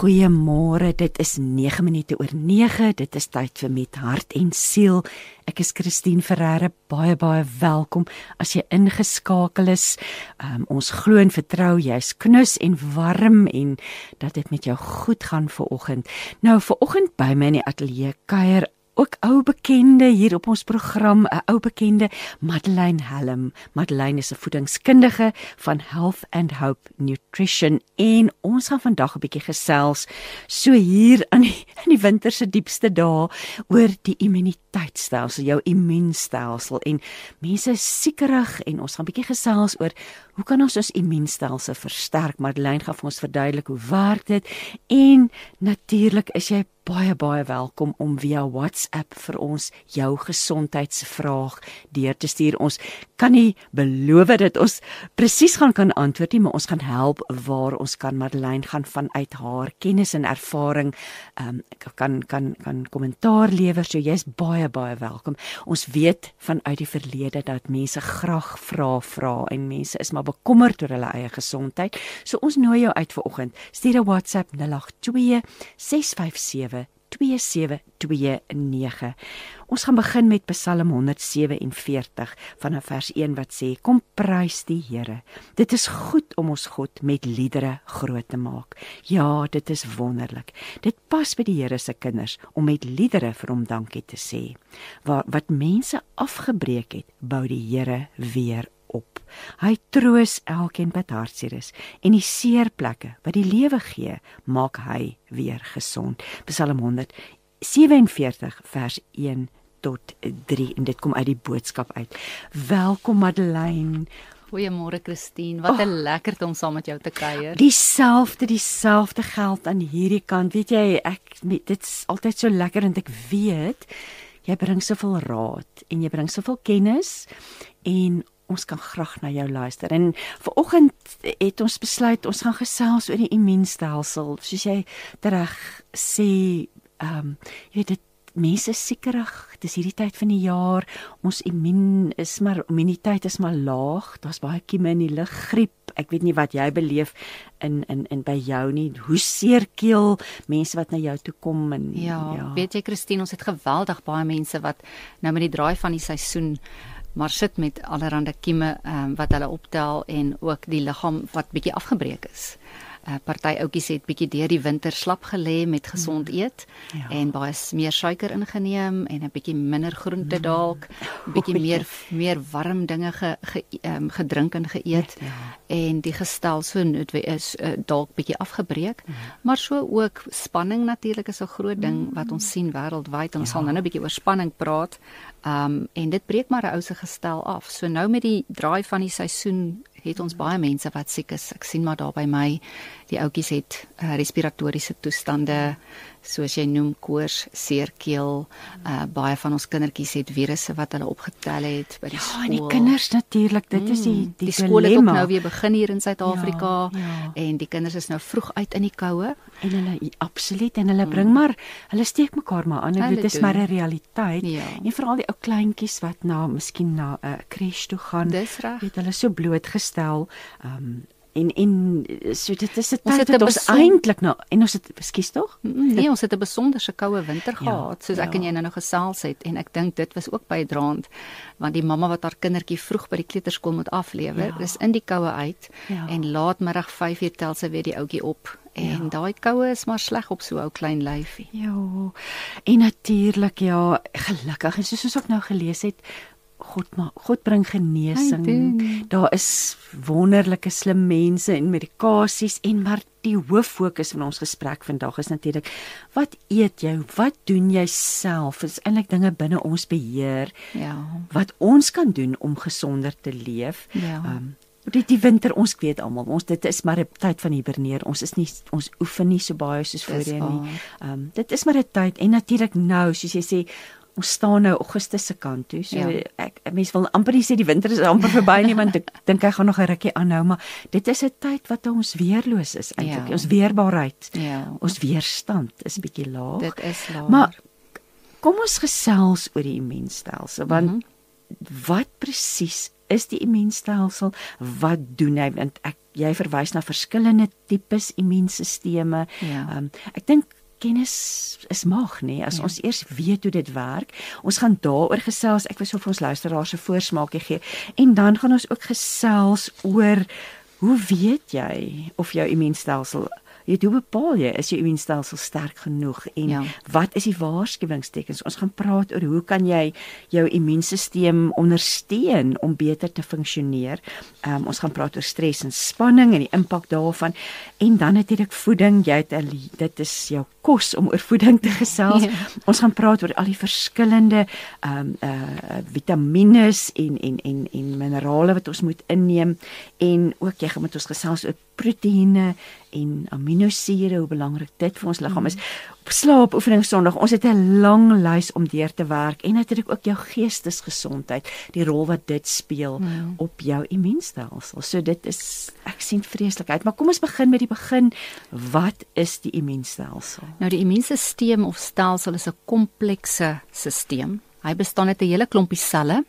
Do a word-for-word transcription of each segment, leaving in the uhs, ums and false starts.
Goeiemôre, dit is nege minute oor nege, dit is tyd vir Met Hart en Siel. Ek is Christine Ferreira, baie baie welkom as jy ingeskakel is. Um, ons glo en vertrou jy's knus en warm en dat dit met jou goed gaan vanoggend. Nou vanoggend by my in die ateljee kuier ook ou bekende hier op ons program, 'n ou bekende, Madeleine Helm. Madeleine is 'n voedingskundige van Health and Hope Nutrition en ons gaan vandag 'n bietjie gesels so hier aan die, in die winter se diepste dae oor die immuniteitstelsel, jou immuunstelsel en mense is siekerig en ons gaan 'n bietjie gesels oor hoe kan ons ons immuunstelsel versterk. Madeleine gaan vir ons verduidelik hoe werk dit en natuurlik is jy baie baie welkom om via WhatsApp vir ons jou gesondheidsvraag deur te stuur. Ons kan nie beloof dat ons presies gaan kan antwoord nie, maar ons gaan help waar ons kan. Madeleine gaan vanuit haar kennis en ervaring um, kan kan kan kommentaar lewer, so jy's baie baie welkom. Ons weet vanuit die verlede dat mense graag vra vra en mense is maar bekommerd oor hulle eie gesondheid. So ons nooi jou uit vanoggend. Stuur 'n WhatsApp nul agt twee ses vyf sewe twee sewe twee nege. Ons gaan begin met Psalm honderd sewe en veertig vanaf vers een wat sê: Kom prys die Here. Dit is goed om ons God met liedere groot te maak. Ja, dit is wonderlik. Dit pas by die Here se kinders om met liedere vir hom dankie te sê. Waar wat mense afgebreek het, bou die Here weer op. Hy troos elkeen wat hartseer is en die seerplekke wat die lewe gee, maak hy weer gesond. Psalm honderd sewe en veertig vers een tot drie en dit kom uit die boodskap uit. Welkom Madeleine. Goeiemôre Christine, wat 'n oh, lekkerte om saam met jou te kuier. Dieselfde, dieselfde geld aan hierdie kant. Weet jy, ek dit's altyd so lekker en ek weet jy bring soveel raad en jy bring soveel kennis en ons kan graag na jou luister. En vanoggend het ons besluit ons gaan gesels oor die immuunstelsel. Soos jy reg sê, ehm um, jy weet dit mense is siekerig. Dis hierdie tyd van die jaar. Ons immuun is maar immuniteit is maar laag. Daar's baie kieme in die lug, griep. Ek weet nie wat jy beleef in in in by jou nie. Hoe seerkeel, mense wat na jou toe kom en ja, ja, weet jy Christine, ons het geweldig baie mense wat nou met die draai van die seisoen maar sit met allerhande kieme um, wat hulle optel en ook die liggaam wat bietjie afgebreek is. Uh, party oudjies het bietjie deur die winter slap gelê met gesond eet ja. en baie meer suiker ingeneem en 'n bietjie minder groente dalk, bietjie meer meer warm dinge ge, ge, um, gedrink en geëet ja. en die gestel so is uh, dalk bietjie afgebreek, ja. maar so ook spanning natuurlik is 'n groot ding wat ons sien wêreldwyd en ons ja. sal nou 'n bietjie oor spanning praat. Um, en dit breek maar 'n ou se gestel af. So nou met die draai van die seisoen het ons baie mense wat siek is. Ek sien maar daar by my, die ouetjies het uh, respiratoriese toestande, soos jy noem, koors, seerkeel. Uh, baie van ons kindertjies het virusse wat hulle opgetel het by die ja, skool. Ja, en die kinders natuurlik, dit mm, is die die, die skool het ook nou weer begin hier in Suid-Afrika ja, ja. en die kinders is nou vroeg uit in die koue. En hulle absoluut en hulle bring mm. maar hulle steek mekaar maar aan. Dit is maar 'n realiteit. Ja. En veral die ou kleintjies wat na miskien na 'n uh, crash toe gaan. Dis reg. Weet hulle so blootgestel. Um, en en so dit is 'n tyd wat ons eintlik nou en ons het ekskuus tog? Nee, ons het 'n besonderse koue winter gehad, ja, soos ek ja. en jy nou nou gesels het en ek dink dit was ook bydraend want die mamma wat haar kindertjie vroeg by die kleuterskool moet aflewer, ja. is in die koue uit ja. en laatmiddag vyf uur tel sy weer die ouetjie op. En ja. daai koue is maar sleg op so 'n ou klein lyfie. Ja. En natuurlik ja, gelukkig en soos ons ook nou gelees het, God maar God bring genesing. Daar is wonderlike slim mense en medikasies en maar die hoof fokus van ons gesprek vandag is natuurlik wat eet jy? Wat doen jy self? Dit is eintlik dinge binne ons beheer. Ja. Wat ons kan doen om gesonder te leef. Ja. Um, Die, die winter, ons weet almal, ons dit is maar 'n tyd van hiberneer. Ons is nie ons oefen nie so baie soos voorheen nie. Um, dit is maar 'n tyd en natuurlik nou, soos jy sê, ons staan nou Augustus se kant toe. So ja. ek mense wil amper nie sê die winter is amper verby nie, want ek dink hy gaan nog 'n rukkie aanhou, maar dit is 'n tyd wat ons weerloos is eintlik. Ja. Ons weerbaarheid. Ja. Ons weerstand is bietjie laag. Dit is laag. Maar kom ons gesels oor die immuunstelsel, want mm-hmm. wat presies is die immuunstelsel? Wat doen hy? Want ek, jy verwys na verskillende tipes immuunsisteme. Ja. Um, ek dink kennis is mag, nee, as ja. ons eers weet hoe dit werk. Ons gaan daaroor gesels, ek wil so vir ons luisteraars 'n voorsmaakie gee, en dan gaan ons ook gesels oor, hoe weet jy of jou immuunstelsel, jy hoe bepaal jy, is jou immuunstelsel sterk genoeg, en ja. wat is die waarskuwingstekens? Ons gaan praat oor hoe kan jy jou immuunstelsel ondersteun om beter te funksioneer. Um, ons gaan praat oor stres en spanning en die impak daarvan, en dan natuurlik voeding. Jy het, dit is jou kos om oor voeding te gesels. Ja. Ons gaan praat oor al die verskillende um, uh, vitamines en, en, en, en minerale wat ons moet inneem, en ook jy gaan met ons gesels oor proteïene en aminosure, hoe belangrik dit vir ons liggaam is. Slaap, oefening Sondag, ons het 'n lang lys om deur te werk, en natuurlik ook jou geestesgesondheid, die rol wat dit speel mm. op jou immuunstelsel. So dit is, ek sien vreeslik uit, maar kom ons begin met die begin. Wat is die immuunstelsel? Nou die immuunstelsel of stelsel is 'n komplekse stelsel. Hy bestaan uit 'n hele klompie selle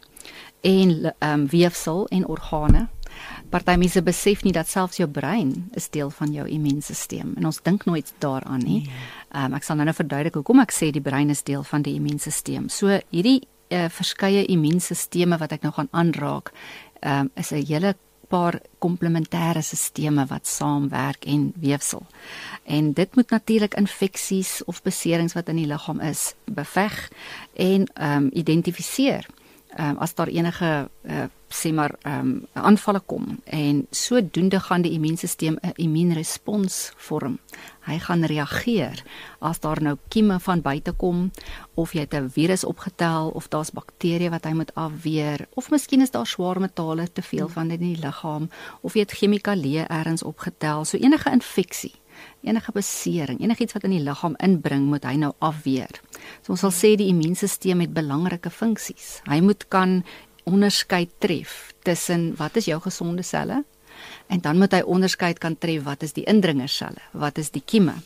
en um, weefsel en organe. Party mense besef nie dat selfs jou brein is deel van jou immuunstelsel, en ons dink nooit daaraan nie. Nee. Um, ek sal nou nou verduidelik hoekom ek sê die brein is deel van die immuunstelsel. So hierdie uh, verskeie immuunstelsels wat ek nou gaan aanraak, um, is 'n hele paar komplementêre sisteme wat saamwerk en weefsel. En dit moet natuurlik infeksies of beserings wat in die liggaam is, beveg en um, identifiseer. Um, as daar enige uh, sê maar um, aanvalle kom, en sodoende gaan die immuunstelsel 'n immuunrespons vorm. Hy gaan reageer as daar nou kieme van buite kom, of jy het 'n virus opgetel, of daar's bakterieë wat hy moet afweer, of miskien is daar swaar metale te veel van in die liggaam, of jy het chemikalieë ergens opgetel. So enige infeksie, enige besering, enigiets wat in die liggaam inbring, moet hy nou afweer. So ons sal sê die immuunstelsel het belangrike funksies. Hy moet kan onderskeid tref tussen wat is jou gesonde selle, en dan moet hy onderskeid kan tref wat is die indringerselle, wat is die kieme.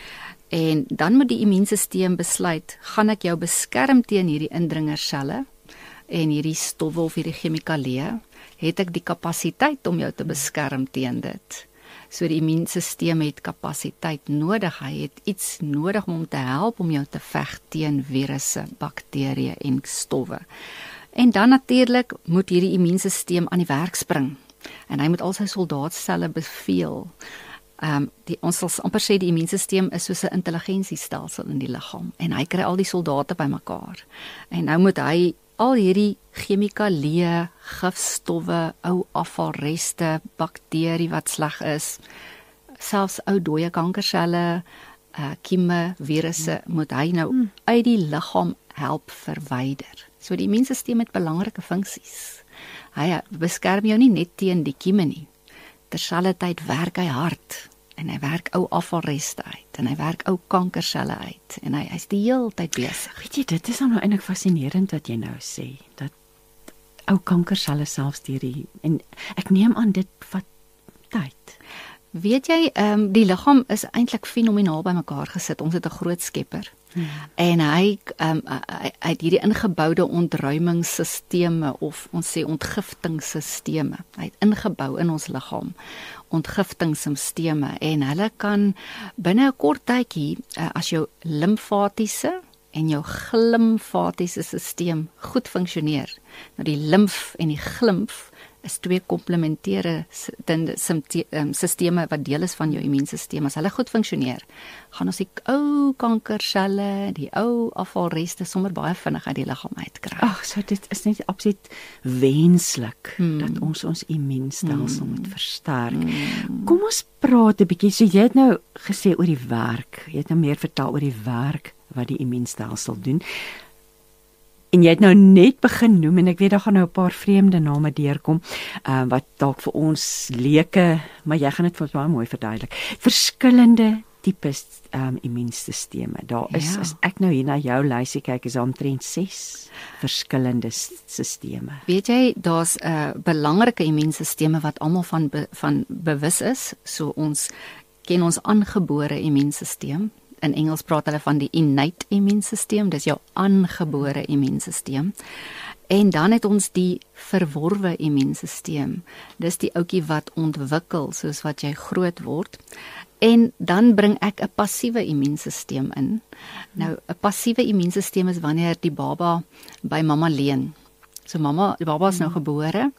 En dan moet die immuunstelsel besluit, gaan ek jou beskerm teen hierdie indringerselle en hierdie stowwe of hierdie chemikalieë, het ek die kapasiteit om jou te beskerm teen dit. So die immuunstelsel het kapasiteit nodig, hy het iets nodig om hom te help om jou te veg teen virusse, bakterieë en stowwe. En dan natuurlik moet hierdie immuunstelsel aan die werk spring, en hy moet al sy soldaatselle beveel. Um, die, ons sal amper sê die immuunstelsel is soos 'n intelligensiestelsel in die liggaam, en hy kry al die soldate bymekaar. En nou moet hy al hierdie chemikalieë, gifstowwe, ou afvalreste, bakterie wat sleg is, selfs ou dooie kankerselle, uh, kieme, virusse, mm. moet hy nou mm. uit die liggaam help verwyder. So die immuunstelsel het belangrike funksies. Hy beskerm jou nie net teen die kieme nie. Terselfdertyd werk hy hard, en hy werk ou afvalreste uit, en hy werk ou kankerselle uit, en hy is die hele tyd besig. Weet jy, dit is nou eintlik fascinerend wat jy nou sê, dat ou kankerselle selfs deur die, en ek neem aan dit vat tyd. Weet jy, um, die liggaam is eintlik fenomenaal bymekaar gesit. Ons het 'n groot skepper. Hmm. En hy, um, hy, hy het hierdie ingeboude ontruimingsstelsels, of ons sê ontgiftingsstelsels. Hy het ingebou in ons liggaam ontgiftingsstelsels, en hulle kan binne 'n kort tydjie, uh, as jou limfatiese en jou glimfatiese stelsel goed funksioneer. Nou die limf en die glimf is twee komplementêre sisteme wat deel is van jou immuunstelsel. As hulle goed funksioneer, gaan ons die ou kankerselle, die ou afvalreste sommer baie vinnig uit die liggaam uitkry. Ag, so dit is net absoluut wenslik hmm. dat ons ons immuunstelsel hmm. moet versterk. Hmm. Kom ons praat 'n bietjie. So jy het nou gesê oor die werk. Jy het nou meer vertel oor die werk wat die immuunstelsel doen. En jy het nou net begin noem, en ek weet daar gaan nou 'n paar vreemde name deurkom, uh, wat dalk vir ons leuke, maar jy gaan dit vir ons baie mooi verduidelik. Verskillende tipes um, immuunstelsels. Daar is, ja. as ek nou hier na jou lysie kyk, is daar omtrent ses verskillende stelsels. Weet jy, daar's 'n uh, belangrike immuunstelsels wat almal van be, van bewus is. So ons ken ons aangebore immuunstelsel. In Engels praat hulle van die innate immuunstelsel, dis jou aangebore immuunstelsel. En dan het ons die verworwe immuunstelsel. Dis die ouetjie wat ontwikkel soos wat jy groot word. En dan bring ek 'n passiewe immuunstelsel in. Nou 'n passiewe immuunstelsel is wanneer die baba by mamma leen. So mamma, die baba is nou gebore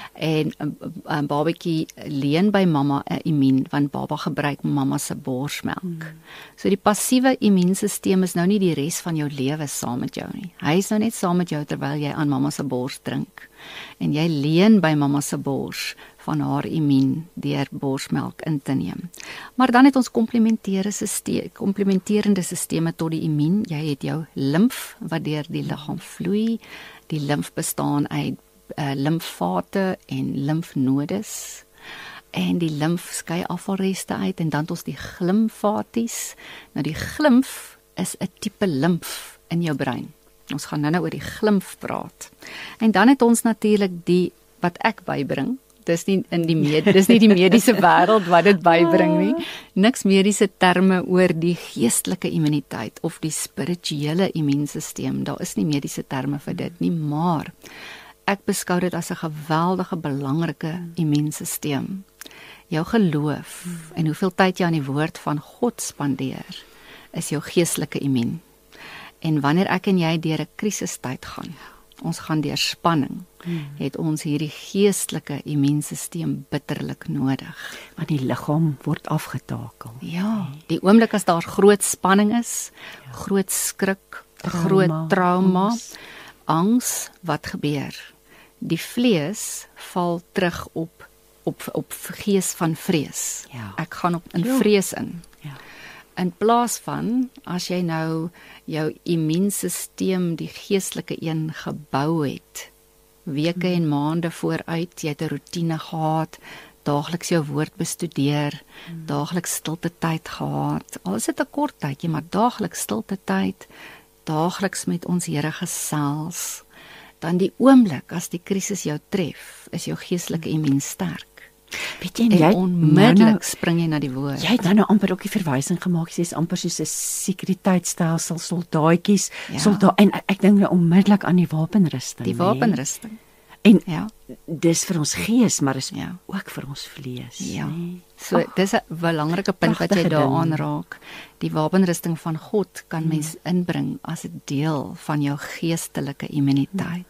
en 'n babatjie leen by mamma 'n immuun want baba gebruik mamma se borsmelk. Hmm. So die passiewe immuunstelsel is nou nie die res van jou lewe saam met jou nie. Hy is nou net saam met jou terwyl jy aan mamma se bors drink. En jy leen by mamma se bors van haar immuun deur borsmelk in te neem. Maar dan het ons komplementerende stelsel, komplementerende sisteme tot die immuun. Jy het jou limf wat deur die liggaam vloei. Die limf bestaan uit uh, limfvate en limfnodes. En die limf skei afvalreste uit en dan het ons die glimfaties. Nou die glimf is 'n tipe limf in jou brein. Ons gaan nou-nou oor die glimf praat. En dan het ons natuurlik die wat ek bybring. Dis nie in die med, dis nie die mediese wêreld wat dit bybring nie. Niks mediese terme oor die geestelike immuniteit of die spirituele immuunstelsel. Daar is nie mediese terme vir dit nie, maar ek beskou dit as 'n geweldige belangrike immuunstelsel. Jou geloof en hoeveel tyd jy aan die woord van God spandeer, is jou geestelike immuun. En wanneer ek en jy deur 'n krisistyd gaan, ons gaan deur spanning, hmm. het ons hierdie geestelike immuunstelsel bitterlik nodig. Want die liggaam word afgetakel. Ja, die oomblik as daar groot spanning is, ja. groot skrik, trauma, groot trauma, angs. angs, wat gebeur? Die vlees val terug op op op gees van vrees. Ja. Ek gaan op in vrees in. Ja. In plaas van, as jy nou jou immuunstelsel, die geestelike een, gebou het, weke hmm. en maande vooruit, jy het 'n roetine gehad, daagliks jou woord bestudeer, hmm. daagliks stilte tyd gehad, al is dit 'n kort tydjie, maar daagliks stilte tyd, daagliks met ons Here gesels, dan die oomblik as die krisis jou tref, is jou geestelike immuun sterk. Weet jy, en jy onmiddellik nou, spring jy na die woord. Jy het nou, nou amper ook die verwysing gemaak, jy is amper soos 'n sekuriteitstelsel, soldaatjies, ja. soldaat, en ek, ek dink nou onmiddellik aan die wapenrusting. Die wapenrusting. Nee? En ja. dis vir ons gees, maar is ja. ook vir ons vlees. Ja. Nee? So oh, dis 'n belangrike punt wat jy daar aanraak. Die wapenrusting van God kan mens hmm. inbring as 'n deel van jou geestelike immuniteit.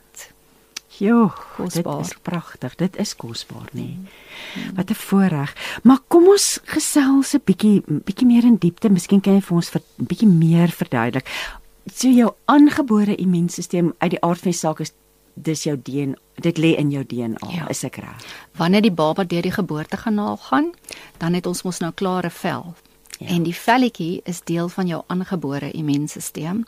Jo, dit is pragtig, dit is kosbaar, nee. Hmm. Wat 'n voorreg. Maar kom ons gesels 'n bietjie bietjie meer in diepte, miskien kan jy vir ons 'n bietjie meer verduidelik. So jou aangebore immuunstelsel uit die aard van die saak is dis jou D N A, dit lê in jou D N A, ja. is ek reg? Wanneer die baba deur die geboortekanaal gaan, dan het ons mos nou klare vel. Ja. En die velletjie is deel van jou aangebore immuunstelsel.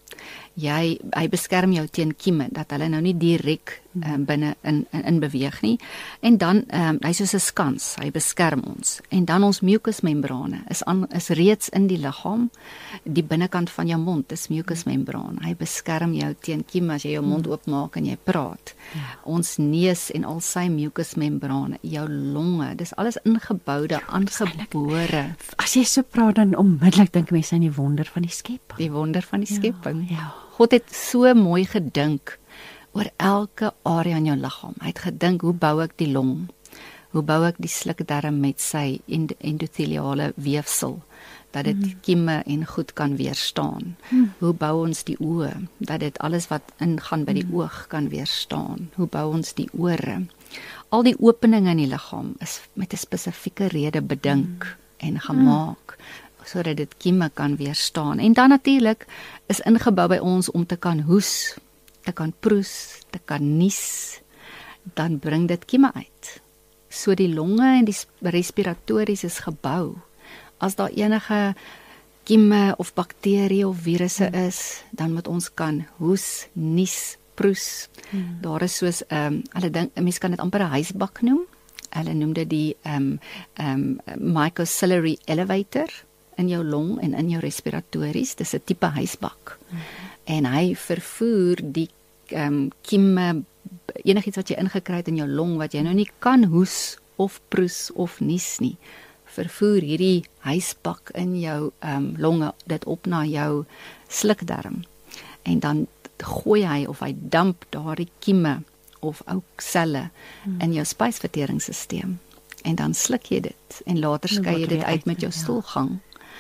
Jy hy beskerm jou teen kieme dat hulle nou nie direk um, binne in, in in beweeg nie. En dan um, hy soos 'n skans, hy beskerm ons. En dan ons mucusmembrane is aan is reeds in die liggaam. Die binnekant van jou mond is mucusmembraan. Hy beskerm jou teen kieme as jy jou mond oopmaak en jy praat. Ja. Ons neus en al sy mucusmembrane, jou longe, dis alles ingeboude, aangebore. As jy so praat dan onmiddellik dink mense aan die wonder van die skepping. Die wonder van die skepping. Ja. Ja. God het so mooi gedink oor elke area in jou liggaam. Hy het gedink, hoe bou ek die long? Hoe bou ek die slukdarm met sy endotheliale weefsel, dat dit mm. kieme en goed kan weerstaan? Mm. Hoe bou ons die oë, dat dit alles wat ingaan by die mm. oog kan weerstaan? Hoe bou ons die ore? Al die openinge in die liggaam is met 'n spesifieke rede bedink mm. en gemaak, mm. sodat dit kieme kan weerstaan. En dan natuurlik is ingebou by ons om te kan hoes, te kan proes, te kan nies, dan bring dit kieme uit. So die longe en die respiratories is gebou. As daar enige kieme of bakterieë of virusse hmm. is, dan moet ons kan hoes, nies, proes. Hmm. Daar is soos, um, hulle dink, mense kan dit amper 'n huisbak noem. Hulle noem dit die um, um, mucociliary elevator in jou long en in jou respiratories. Dis 'n tipe huisbak. Hmm. En hy vervoer die um, kieme, enigiets wat jy ingekry het in jou long, wat jy nou nie kan hoes of proes of nies nie, vervoer hierdie huisbak in jou um, longe dit op na jou slukdarm. En dan gooi hy of hy damp daardie kieme of ou selle hmm. in jou spysverteringsstelsel. En dan sluk jy dit en later skei jy dit uit met jou stoelgang.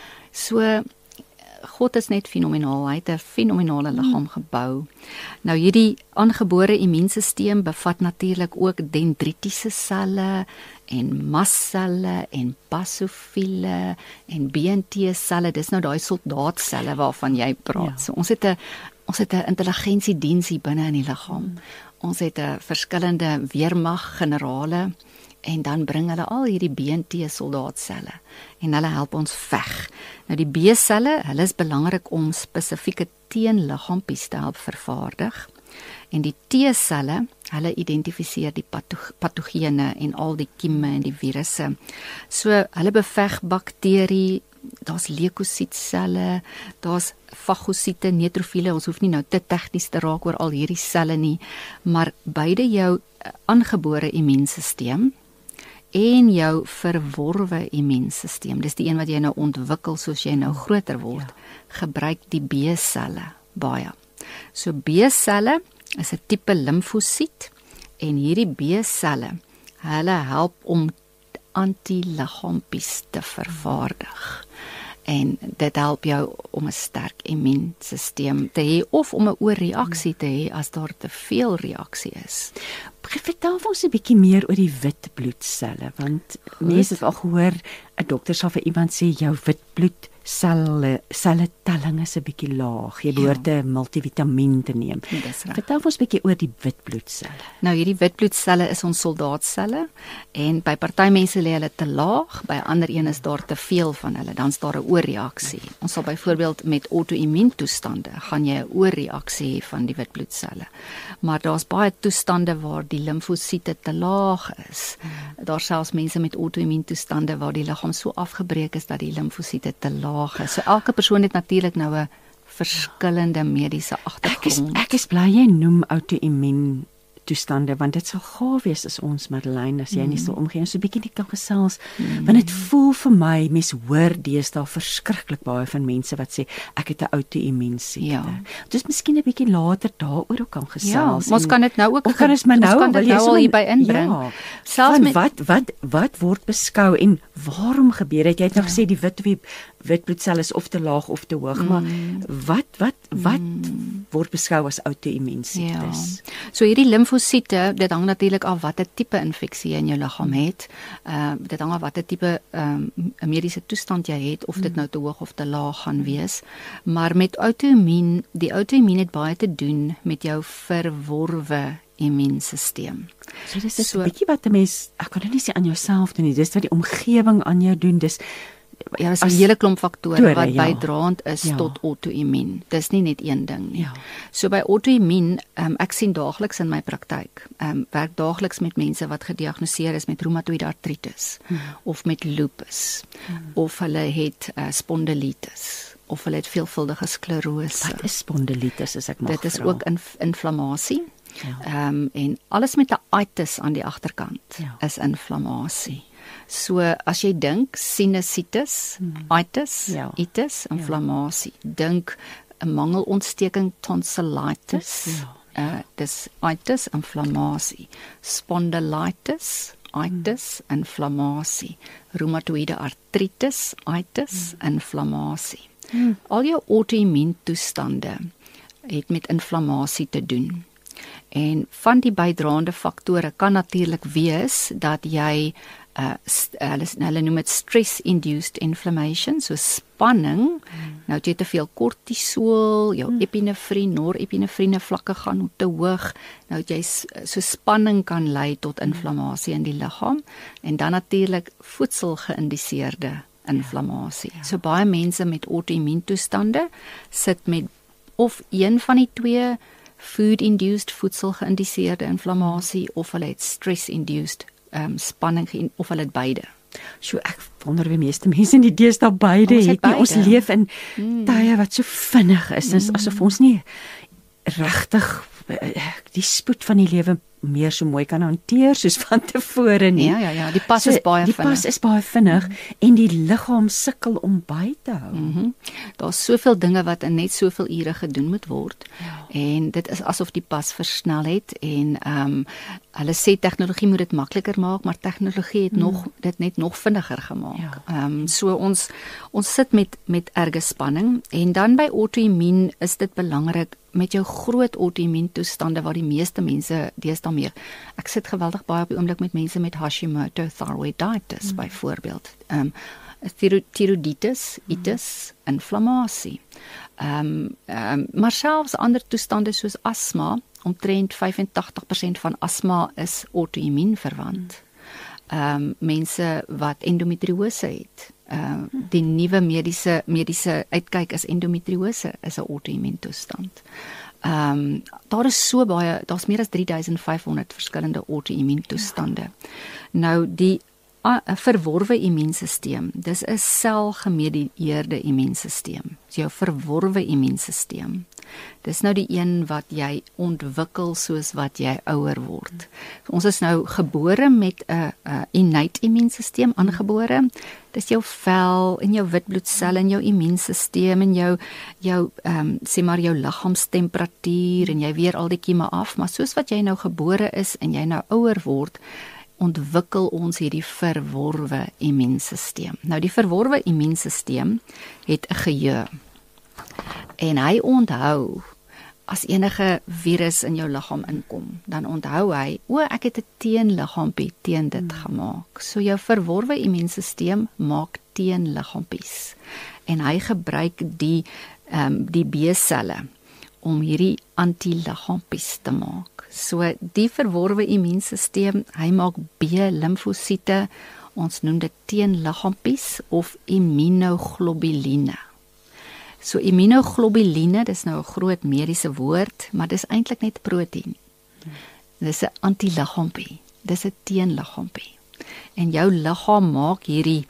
So God is net fenomenaal, hy het 'n fenomenale liggaam gebou. Nou hierdie aangebore immuunstelsel bevat natuurlik ook dendritiese selle en mastselle en basofiele en B N T-selle, dis nou daai soldaatselle waarvan jy praat. Ja. So ons het 'n ons het 'n intelligensiediens hier binne in die liggaam. Hmm. Ons het 'n verskillende weermag generale en dan bring hulle al hierdie B N T-soldaatselle en hulle help ons veg. Nou die B-selle, hulle is belangrik om spesifieke teenliggaampies te help vervaardig. En die T-selle, hulle identifiseer die patogene en al die kieme en die virusse. So hulle beveg bakterie, daar's leukosietselle, daar's fagosiete, neutrofiele, ons hoef nie nou te tegnies te raak oor al hierdie selle nie, maar beide jou aangebore immuunstelsel en jou verworwe immuunstelsel, dis die een wat jy nou ontwikkel soos jy nou groter word, ja. gebruik die B-selle baie. So B-selle is 'n tipe limfosiet en hierdie B-selle, hulle help om antiliggaampies te vervaardig. En dit help jou om 'n sterk immuunstelsel te hê of om 'n oorreaksie te hê as daar te veel reaksie is. Vertel ons 'n bietjie meer oor die wit bloedselle, want mense het al gehoor 'n dokter sal vir iemand sê jou wit bloedselle selle telling is 'n bietjie laag. Jy behoort 'n ja. multivitamiin te neem. Vertel ons 'n bietjie oor die wit bloedselle. Nou hierdie wit bloedselle is ons soldaatselle en by party mense lê hulle te laag, by ander een is daar te veel van hulle, dan's daar 'n oorreaksie. Ons sal byvoorbeeld met auto-immuuntoestande gaan jy 'n oorreaksie hê van die wit bloedselle. Maar daar's baie toestande waar die limfosiete te laag is. Hmm. Daar selfs mense met auto-immuuntoestande waar die liggaam so afgebreek is dat die limfosiete te laag is. So elke persoon het natuurlik nou 'n verskillende mediese agtergrond. Ek is, ek is bly jy noem auto-immuun toestande, want dit sal gaaf wees as ons Madeleine, as jy mm. nie so omgee en so 'n bietjie nie kan gesels, mm. want dit voel vir my, mens hoor deesdae verskriklik baie van mense wat sê, ek het 'n auto-immuun siekte. Ja. Dus miskien 'n bietjie later daaroor ook kan gesels. Ja, ons kan dit nou ook, kan ons maar nou, ons kan dit nou al hierby inbring. Ja, selfs met, wat, wat, wat word beskou en waarom gebeur het? Jy het nou ja. gesê die wit, wit bloedsel is of te laag of te hoog, mm. maar wat, wat, wat mm. word beskou as auto-immuun siektes? Ja. So hierdie limfosiete, dit hang natuurlik af watter tipe infeksie jy in jou liggaam het. Uh, dit hang af watter tipe um, mediese toestand jy het, of dit nou te hoog of te laag gaan wees. Maar met auto-immuun, die auto-immuun het baie te doen met jou verworwe immuunstelsel. So dis 'n so, bietjie wat 'n mens, ek kan dit nie sê aan jouself doen nie, dis wat die omgewing aan jou doen, dis ja, is 'n hele klomp faktore tore, wat ja. bydraend is ja. tot auto-immuun. Dis nie net een ding nie. Ja. So by auto-immuun, um, ek sien daagliks in my praktyk, um, werk daagliks met mense wat gediagnoseer is met reumatoïde artritis, hmm. of met lupus, hmm. of hulle het uh, spondilitis, of hulle het veelvuldige sklerose. Wat is spondilitis, as ek mag Dit is vra? ook inf inflammasie. Ja. Um, en alles met 'n itis aan die agterkant ja. is inflammasie. So as jy dink sinusitis, hmm. itis, ja. itis, inflammasie. Ja. Dink 'n mangelontsteking, tonsillitis. Ja. Uh, dis itis, inflammasie. Spondylitis, itis, hmm. inflammasie. Reumatoïde artritis, itis, hmm. inflammasie. Hmm. Al jou auto-immuun toestande het met inflammasie te doen. En van die bydraende faktore kan natuurlik wees dat jy uh, hulle, hulle noem dit stress-induced inflammation, so spanning, hmm. nou het jy te veel kortisol, jou hmm. epinefrien, norepinefriene vlakke gaan te hoog, nou het jy so spanning kan lei tot inflammasie in die liggaam, en dan natuurlik voedsel-geïndiseerde inflammasie. Ja. Ja. So baie mense met auto-immuun toestande sit met of een van die twee food-induced, voedsel-geïndiseerde inflammasie, of hulle het stress-induced um, spanning, of hulle het beide. So ek wonder wie meeste mense in die deesdae beide het, het beide. Ons leef in hmm. tye wat so vinnig is, hmm. asof ons nie regtig die spoed van die lewe meer so mooi kan hanteer soos van tevore nie. Ja, ja, ja, die pas so, is baie die vinnig. Die pas is baie vinnig, mm. en die liggaam sukkel om by te hou. Mm-hmm. Daar's soveel dinge wat in net soveel ure gedoen moet word. Ja. En dit is asof die pas versnel het en ehm um, hulle sê tegnologie moet dit makliker maak, maar tegnologie het mm. nog dit net nog vinniger gemaak. Ehm ja. um, so ons ons sit met met erge spanning en dan by auto-immuun is dit belangrik met jou groot auto-immuun toestande waar die meeste mense deesdae meer. Ek sit geweldig baie op die oomblik met mense met Hashimoto thyroiditis mm. byvoorbeeld. Ehm um, thyroiditis, itis, mm. inflammasie. Ehm um, um, maar selfs ander toestande soos asma, omtrent vyf en tagtig persent van asma is auto-immuun verwant. Ehm um, mense wat endometriose het. Ehm uh, die nuwe mediese mediese uitkyk is endometriose is 'n auto-immuun toestand. Ehm um, daar is so baie, daar's meer as drie duisend vyf honderd verskillende auto-immuun toestande. Ja. Nou die 'n verworwe immuunstelsel. Dis 'n selgemedieerde immuunstelsel. Dis jou verworwe immuunstelsel. Dis nou die een wat jy ontwikkel soos wat jy ouer word. So, ons is nou gebore met 'n 'n innate immuunstelsel aangebore. Dis jou vel en jou wit bloedselle en jou immuunstelsel en jou jou ehm um, sê maar jou liggaamstemperatuur en jy weer al die kieme af, maar soos wat jy nou gebore is en jy nou ouer word, ontwikkel ons hierdie verworwe immuunstelsel. Nou die verworwe immuunstelsel het 'n geheue. En hy onthou as enige virus in jou liggaam inkom, dan onthou hy, o, ek het 'n teenliggaampie teen dit hmm. gemaak. So jou verworwe immuunstelsel maak teenliggaampies. En hy gebruik die ehm um, die B-selle om hierdie antiliggaampies te maak. So die verworwe immuunstelsel, hy maak B-limfosiete, ons noem dit teenliggaampies of immunoglobuline. So immunoglobuline, dis nou 'n groot mediese woord, maar dis eintlik net proteïen. Dis 'n antiliggaampie, dis 'n teenliggaampie. En jou liggaam maak hierdie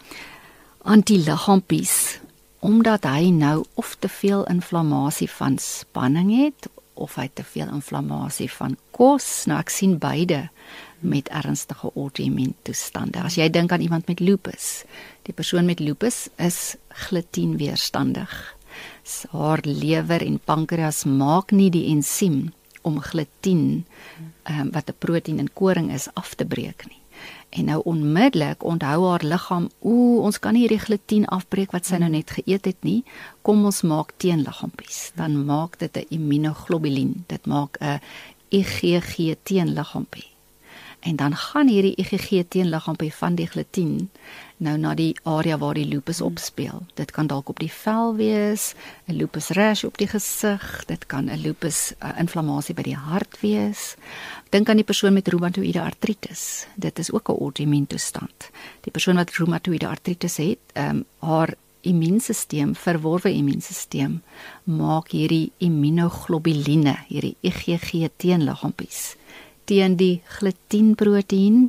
antiliggaampies omdat hy nou of te veel inflammasie van spanning het, of hy te veel inflammasie van kos. Nou ek sien beide met ernstige auto-immuun toestande. As jy dink aan iemand met lupus, die persoon met lupus is glutienweerstandig. Haar lewer en pankreas maak nie die ensiem om glutien, um, wat 'n proteïen in koring is, af te breek nie. En nou onmiddellik onthou haar liggaam, o, ons kan nie hierdie glutien afbreek wat sy nou net geëet het nie, kom ons maak teenliggaampies. Dan maak dit 'n immunoglobulien, dit maak 'n I G G teenliggaampie. En dan gaan hierdie I G G teenliggaampie van die glutien nou na die area waar die lupus opspeel. Dit kan dalk op die vel wees, 'n lupus rash op die gesig, dit kan 'n lupus uh, inflammasie by die hart wees. Dink aan die persoon met reumatoïde artritis. Dit is ook 'n auto-immuun toestand. Die persoon wat reumatoïde artritis het, um, haar immuunstelsel, verworwe immuunstelsel, maak hierdie immunoglobuline, hierdie I G G teenliggaampies teen die glutienproteïen,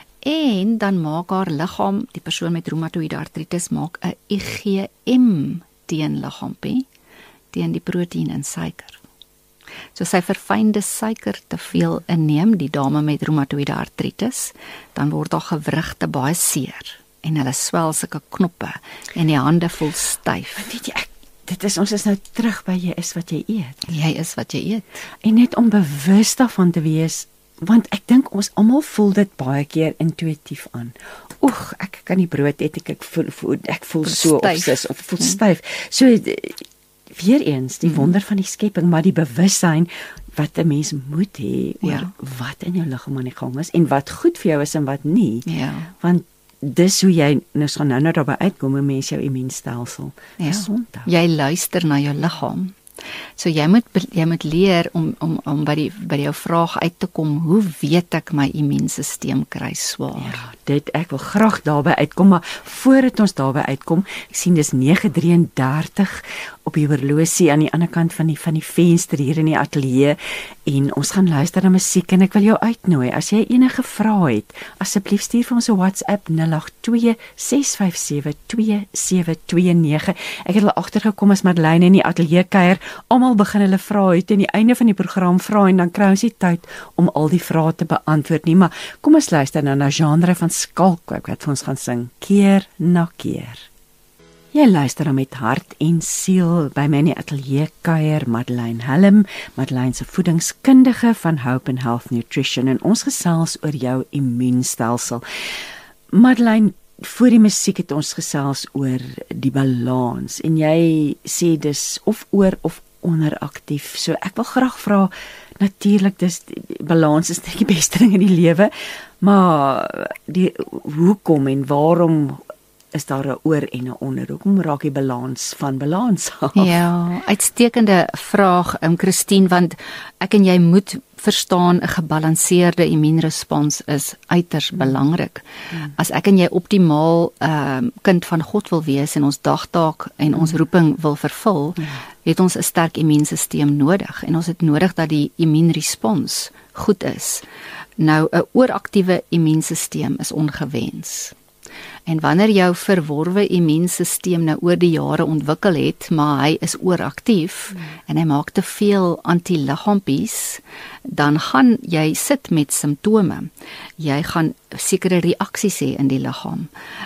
en dan maak haar liggaam, die persoon met reumatoïde artritis, maak 'n I G M teenliggaampie teen die proteïen in suiker. So sy verfynde suiker te veel inneem, die dame met reumatoïde artritis, dan word haar gewrigte baie seer en hulle swel sulke knoppe en die hande voel styf. Weet jy, ek, dit is, ons is nou terug by jy is wat jy eet. Jy is wat jy eet. En net om bewus daarvan te wees, want ek dink ons almal voel dit baie keer intuïtief aan. Oeg, ek kan nie brood eet, ek, ek voel, voel ek voel so opsis of voel styf. So weer eens die wonder van die skepping, maar die bewussyn wat 'n mens moet hê oor ja. wat in jou liggaam aan die gang is en wat goed vir jou is en wat nie. Ja. Want dis hoe jy nou gaan nou nou daarby uitkom, 'n mens jou immuunstelsel ja. gesond hou. Jy luister na jou liggaam. So jy moet jy moet leer om om om by die by jou vraag uit te kom, hoe weet ek my immuunstelsel kry swaar? Ja, dit ek wil graag daarby uitkom, maar voordat ons daarby uitkom, ek sien dis nege drieëndertig op die horlosie aan die ander kant van die van die venster hier in die ateljee en ons gaan luister na musiek en ek wil jou uitnooi as jy enige vrae het, asseblief stuur vir ons 'n WhatsApp nul agt twee ses vyf sewe twee sewe twee nege. Ek het al agtergekom as Madeleine in die ateljee kuier, almal begin hulle vrae het en die einde van die program vra en dan kry ons nie tyd om al die vrae te beantwoord nie, maar kom ons luister nou na genre van Skalkwyk wat vir ons gaan sing Keer na Keer. Jy luister dan met hart en siel by my in die ateljee kuier Madeleine Helm, Madeleine se voedingskundige van Hope and Health Nutrition en ons gesels oor jou immuunstelsel. Madeleine, voor die musiek het ons gesels oor die balans en jy sê dis of oor of onderaktief. So ek wil graag vra, natuurlik dis balans is nie die beste ding in die lewe, maar die hoekom en waarom is daar 'n oor en 'n onder? Hoekom raak die balans van balans af? Ja, uitstekende vraag, um, Christine, want ek en jy moet verstaan 'n gebalanseerde immuunrespons is uiters mm. belangrik. Mm. As ek en jy optimaal um, kind van God wil wees en ons dagtaak en mm. ons roeping wil vervul, mm. het ons 'n sterk immuunstelsel nodig en ons het nodig dat die immuunrespons goed is. Nou 'n ooraktiewe immuunstelsel is ongewens. En wanneer jou verworwe immuunstelsel nou oor die jare ontwikkel het, maar hy is ooraktief mm. en hy maak te veel antiliggaampies, dan gaan jy sit met simptome. Jy gaan sekere reaksies hê in die liggaam.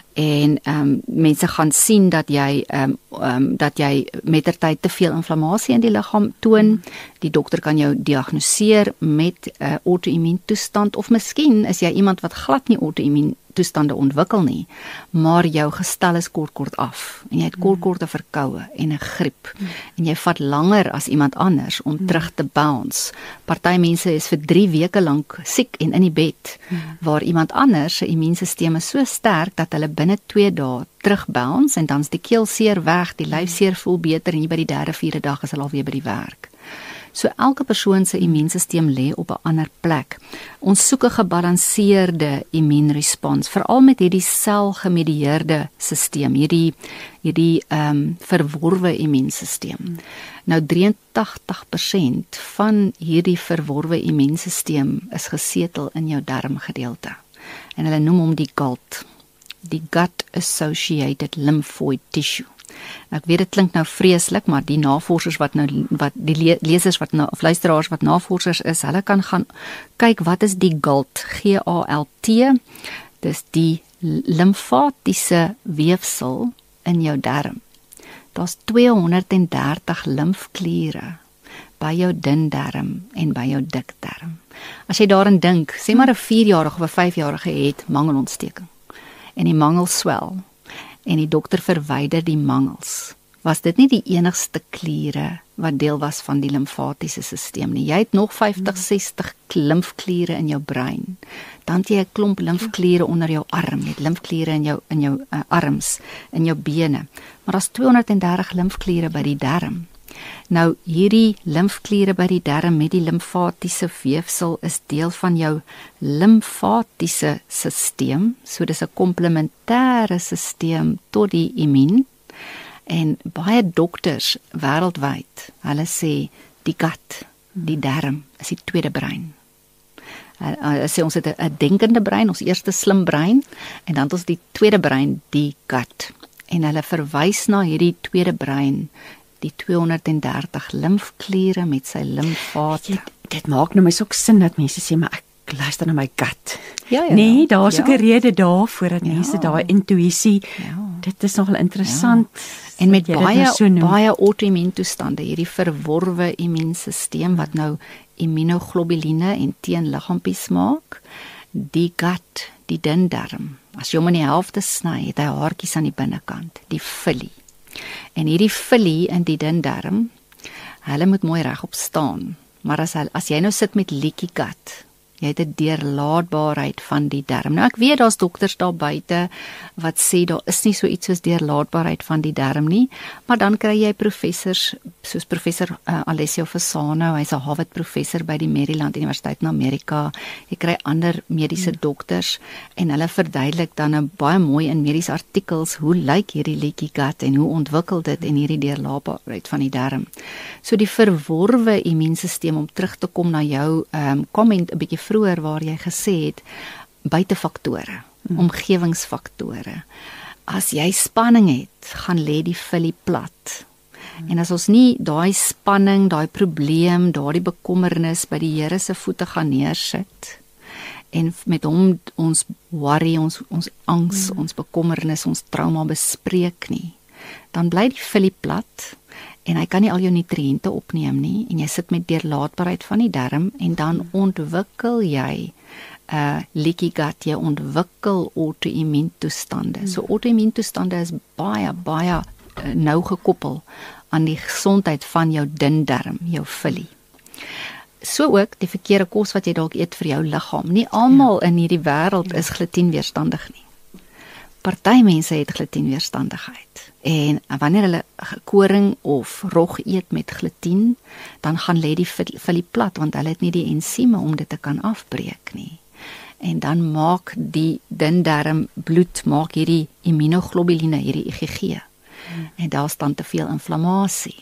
En um, mense gaan sien dat jy um, um, dat jy mettertyd te veel inflammasie in die liggaam toon. Mm. Die dokter kan jou diagnoseer met 'n uh, auto-immuun toestand of miskien is jy iemand wat glad nie auto-immuun toestande ontwikkel nie, maar jou gestel is kort kort af en jy het kort korte verkoue en 'n griep mm. en jy vat langer as iemand anders om mm. terug te bounce. Party mense is vir drie weke lank siek en in die bed, mm. waar iemand anders se immuunstelsel is so sterk dat hulle binne twee dae terug bounce en dan's die keel seer weg, die lyf seer voel beter en hier by die derde, vierde dag is hulle al weer by die werk. So elke persoon se immuunstelsel lê op 'n ander plek. Ons soek 'n gebalanseerde immuunrespons, veral met hierdie selgemedieerde stelsel, hierdie hierdie ehm um, verworwe immuunstelsel. Hmm. Nou drieëntagtig persent van hierdie verworwe immuunstelsel is gesetel in jou darmgedeelte. En hulle noem hom die G A L T, die Gut Associated Lymphoid Tissue. Ek weet dit klink nou vreeslik, maar die navorsers wat nou wat die lesers wat nou of luisteraars wat navorsers is, hulle kan gaan kyk wat is die G A L T, G A L T. Dis die limfatiese weefsel in jou darm. Daar's tweehonderddertig limfkliere by jou dun darm en by jou dik darm. As jy daarin dink, sê maar 'n vierjarige of 'n vyfjarige het mangelontsteking en die mangel swel en die dokter verwyder die mangels, was dit nie die enigste kliere wat deel was van die limfatiese stelsel nie. Jy het nog vyftig, sestig limfkliere in jou brein. Dan het jy 'n klomp limfkliere onder jou arm, jy het limfkliere in jou in jou uh, arms, in jou bene. Maar daar's tweehonderddertig limfkliere by die darm. Nou hierdie limfkliere by die darm met die limfatiese weefsel is deel van jou limfatiese stelsel, so dis 'n komplementêre stelsel tot die immuun. En baie dokters wêreldwyd, hulle sê die gut, die darm is die tweede brein. Hulle sê ons het 'n denkende brein, ons eerste slim brein, en dan het ons die tweede brein, die gut. En hulle verwys na hierdie tweede brein, die tweehonderddertig limfkliere met sy limfate. Dit, dit maak nou my so sin dat mense sê, maar ek luister na my gut. Ja, ja, nee, daar's ja. ook 'n rede daarvoor dat ja. mense daai intuïsie, ja. dit is nogal interessant. Ja. En met baie so baie auto-immuun toestande, hierdie verworwe immuunstelsel wat nou immunoglobuline en teenliggaampies maak, die gut, die dun darm. As jy hom in die helfte sny, het hy haartjies aan die binnekant, die villi. En hierdie villi in die dun darm, hulle moet mooi regop staan. Maar as hy, as jy nou sit met leaky gut, jy het 'n deurlaatbaarheid van die darm. Nou ek weet daar's dokters daar buite wat sê daar is nie so iets soos deurlaatbaarheid van die darm nie, maar dan kry jy professors soos professor uh, Alessio Fasano, hy's 'n Harvard professor by die Maryland Universiteit in Amerika. Jy kry ander mediese hmm. dokters en hulle verduidelik dan nou baie mooi in mediese artikels hoe lyk hierdie leaky gut en hoe ontwikkel dit en hierdie deurlaatbaarheid van die darm. So die verworwe immuunstelsel, om terug te kom na jou um, comment 'n bietjie vroeër waar jy gesê het, buitefaktore, hmm. omgewingsfaktore. As jy spanning het, gaan lê die villi plat. Hmm. En as ons nie daai spanning, daai probleem, daai bekommernis by die Here se voete gaan neersit en met hom ons worry, ons ons angs, hmm. ons bekommernis, ons trauma bespreek nie, dan bly die vullie plat en hy kan nie al jou nutriënte opneem nie en jy sit met deurlaatbaarheid van die darm en dan ontwikkel jy uh, leaky gut, jy ontwikkel auto-immuun toestande. So auto-immuun toestande is baie, baie uh, nou gekoppel aan die gesondheid van jou dun darm, jou vullie. So ook die verkeerde kos wat jy dalk eet vir jou liggaam. Nie almal in hierdie wêreld is glutenweerstandig nie. Party mense het glutenweerstandigheid. En wanneer hulle koring of rog eet met gluten, dan gaan lê die vullie plat want hulle het nie die ensieme om dit te kan afbreek nie. En dan maak die dun darm bloed maak hierdie immunoglobuline, hierdie I G G. Hmm. En daar staan te veel inflammasie.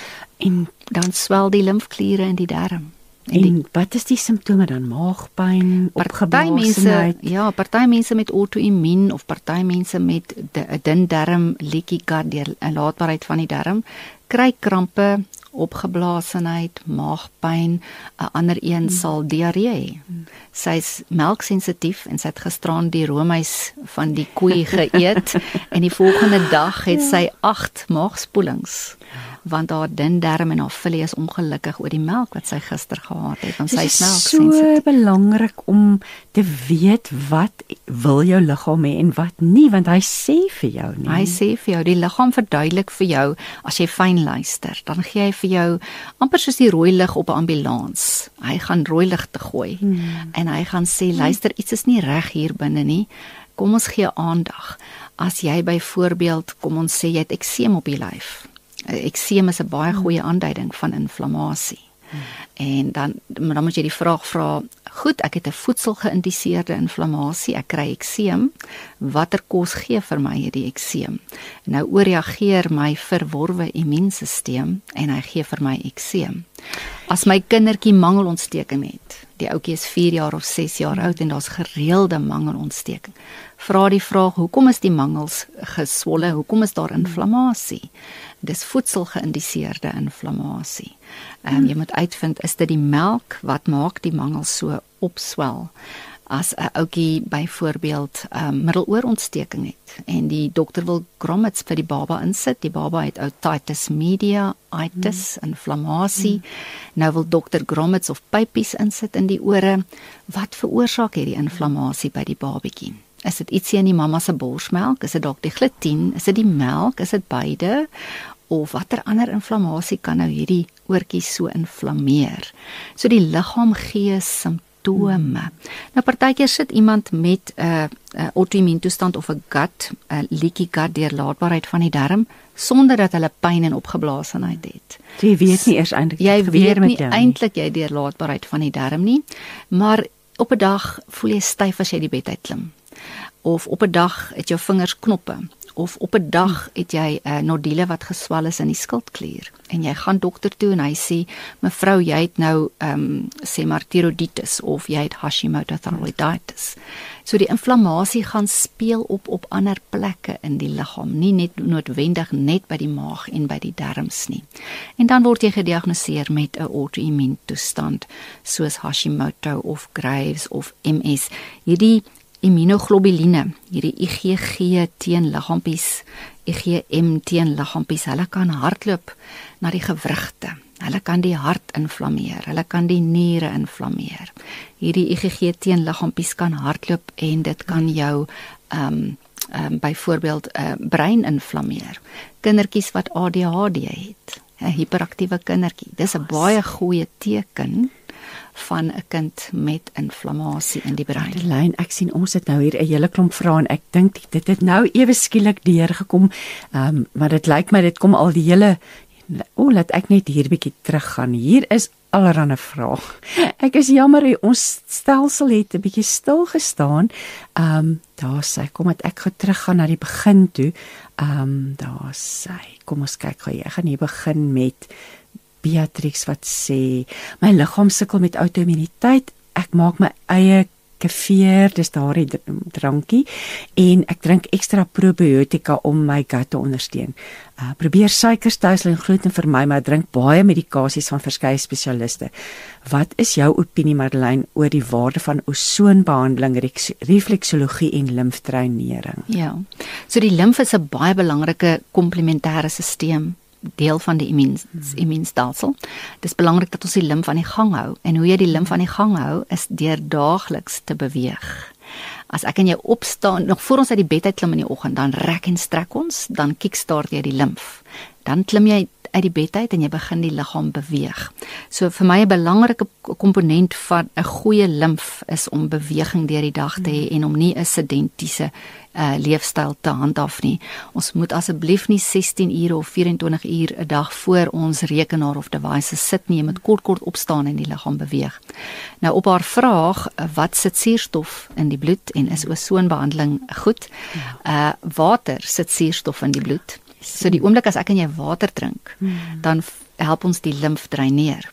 En dan swel die limfkliere in die darm. En, en wat is die simptome dan? Maagpyn, opgeblasenheid? Ja, party mense met auto-immuun of party mense met 'n dun darm, leaky gut, deurlaatbaarheid van die darm, kry krampe, opgeblasenheid, maagpyn, 'n ander een hmm. sal diarree hê. Hmm. Sy's melksensitief en sy het gisteraan die roomys van die koei geëet en die volgende dag het sy agt maagspoelings. Want haar dun darm en haar vullie is ongelukkig oor die melk wat sy gister gehad het, want sy is melksensitief. Dit is so belangrik om te weet wat wil jou liggaam hê en wat nie, want hy sê vir jou nie. Hy sê vir jou, die liggaam verduidelik vir jou, as jy fyn luister, dan gee hy vir jou, amper soos die rooi lig op 'n ambulans. Hy gaan rooi ligte gooi, hmm. en hy gaan sê, luister, iets is nie reg hier binne nie, kom ons gee aandag. As jy byvoorbeeld, kom ons sê, jy het ekseem op die lyf, ekseem is 'n baie goeie aanduiding van inflammasie. Hmm. En dan, dan moet jy die vraag vra, goed, ek het 'n voedselgeïndiseerde inflammasie, ek kry ekseem, watter kos gee vir my hierdie ekseem? Nou ooreageer my verworwe immuunstelsel en hy gee vir my ekseem. As my kindertjie mangelontsteking het, die ouetjie is vier jaar of ses jaar oud en daar's gereelde mangelontsteking, vra die vraag, hoekom is die mangels geswolle, hoekom is daar inflammasie? Dis voedselgeïndiseerde inflammasie. Um, jy moet uitvind, is dit die melk wat maak die mangels so opswel? As 'n ouetjie byvoorbeeld um, middeloorontsteking het en die dokter wil grommets vir die baba insit, die baba het otitis media, itis, mm. inflammasie, mm. nou wil dokter grommets of pypies insit in die ore, wat veroorsaak hierdie inflammasie by die babatjie? Is dit ietsie in die mamma se borsmelk? Is dit dalk die gluten? Is dit die melk? Is dit beide? Of watter ander inflammasie kan nou hierdie oortjie so inflammeer? So die liggaam gee simptome. Hmm. Nou partykeer sit iemand met 'n uh, uh, auto-immuun toestand of 'n gut, 'n uh, leaky gut, deurlaatbaarheid van die darm, sonder dat hulle pyn en opgeblasenheid het. So jy weet nie eers eintlik jy weet nie eintlik jy deurlaatbaarheid van die darm nie, maar op 'n dag voel jy styf as jy die bed uitklim. Of op 'n dag het jou vingers knoppe, of op 'n dag het jy 'n uh, nodule wat geswel is in die skildklier, en jy gaan dokter toe en hy sê, mevrou, jy het nou, um, sê maar thyroiditis, of jy het Hashimoto thyroiditis. So die inflammasie gaan speel op op ander plekke in die liggaam, nie net noodwendig net by die maag en by die darmes nie. En dan word jy gediagnoseer met 'n auto-immuun toestand, soos Hashimoto of Graves of M S. Hierdie immunoglobuline, hierdie I G G teen liggaampies, I G M teen liggaampies, hulle kan hardloop na die gewrigte. Hulle kan die hart inflammeer, hulle kan die niere inflammeer. Hierdie I G G teen liggaampies kan hardloop en dit kan jou um, um, byvoorbeeld uh, brein inflammeer. Kindertjies wat A D H D het, 'n hiperaktiewe kindertjie, dis 'n baie goeie teken van 'n kind met inflammasie in die brein. Adeline, ek sien ons het nou hier 'n hele klomp vrae en ek dink dit het nou ewe skielik deurgekom, um, maar dit lyk my dit kom al die hele, o, oh, laat ek net hier 'n bietjie teruggaan. Hier is allerhande vrae. Ek is jammer, ons stelsel het 'n bietjie stil gestaan. Um, daar sê, kom het ek gaan teruggaan na die begin toe. Um, daar sê, kom ons kyk gou, ek gaan hier begin met Beatrix wat sê, my liggaam sukkel met outoimmuniteit, ek maak my eie kefir, dis daardie drankie, en ek drink ekstra probiotika om my gut te ondersteun. Uh, probeer suiker, stysel en gluten vermy, maar drink baie medikasies van verskeie spesialiste. Wat is jou opinie, Madeleine, oor die waarde van osoonbehandeling, refleksologie en limfdreinering? Ja, so die limf is 'n baie belangrike komplementêre stelsel, deel van die immuunstelsel. Dit is belangrik dat ons die limf aan die gang hou, en hoe jy die limf aan die gang hou, is deur daagliks te beweeg. As ek en jy opstaan, nog voor ons uit die bed uit klim in die oggend, dan rek en strek ons, dan kickstart jy die limf. Dan klim jy uit die bed uit en jy begin die liggaam beweeg. So vir my 'n belangrike komponent van 'n goeie limf is om beweging deur die dag te hê en om nie 'n sedentiese uh, leefstyl te handhaaf nie. Ons moet asseblief nie sestien ure of vyf-en-twintig uur 'n dag voor ons rekenaar of devices sit nie. Jy moet kort kort opstaan en die liggaam beweeg. Nou op haar vraag, wat sit suurstof in die bloed en is osoonbehandeling goed? Uh, water sit suurstof in die bloed. So die oomblik as ek en jy water drink, dan help ons die limf dreineer.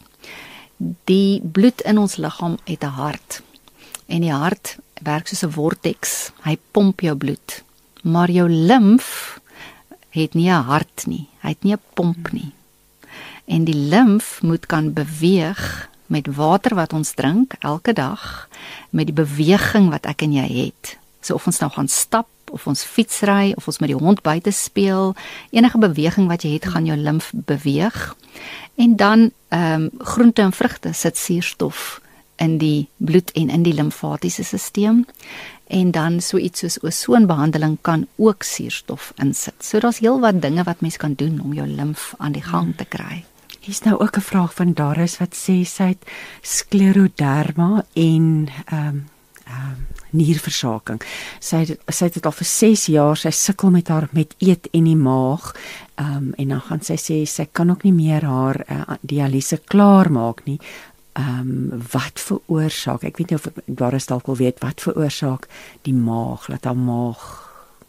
Die bloed in ons liggaam het 'n hart. En die hart werk soos 'n vortex. Hy pomp jou bloed. Maar jou limf het nie 'n hart nie. Hy het nie 'n pomp nie. En die limf moet kan beweeg met water wat ons drink elke dag, met die beweging wat ek en jy het. So of ons nou gaan stap, of ons fietsry, of ons met die hond buite speel, enige beweging wat jy het, gaan jou limf beweeg. En dan um, groente en vrugte sit suurstof in die bloed en in die limfatiese stelsel. En dan so iets soos osoonbehandeling kan ook suurstof insit. So daar's heelwat dinge wat mens kan doen om jou limf aan die gang te kry. Hier's nou ook 'n vraag van Darius wat sê sy het skleroderma en ehm um, ehm um, nierversaking. Sy sy het dit al vir ses jaar, sy sukkel met haar met eet en die maag. Um, en dan gaan sy sê sy kan ook nie meer haar uh, dialyse klaar maak nie. Um, wat veroorsaak? Ek weet nie of daar is dalk wil weet wat veroorsaak die maag, dat haar maag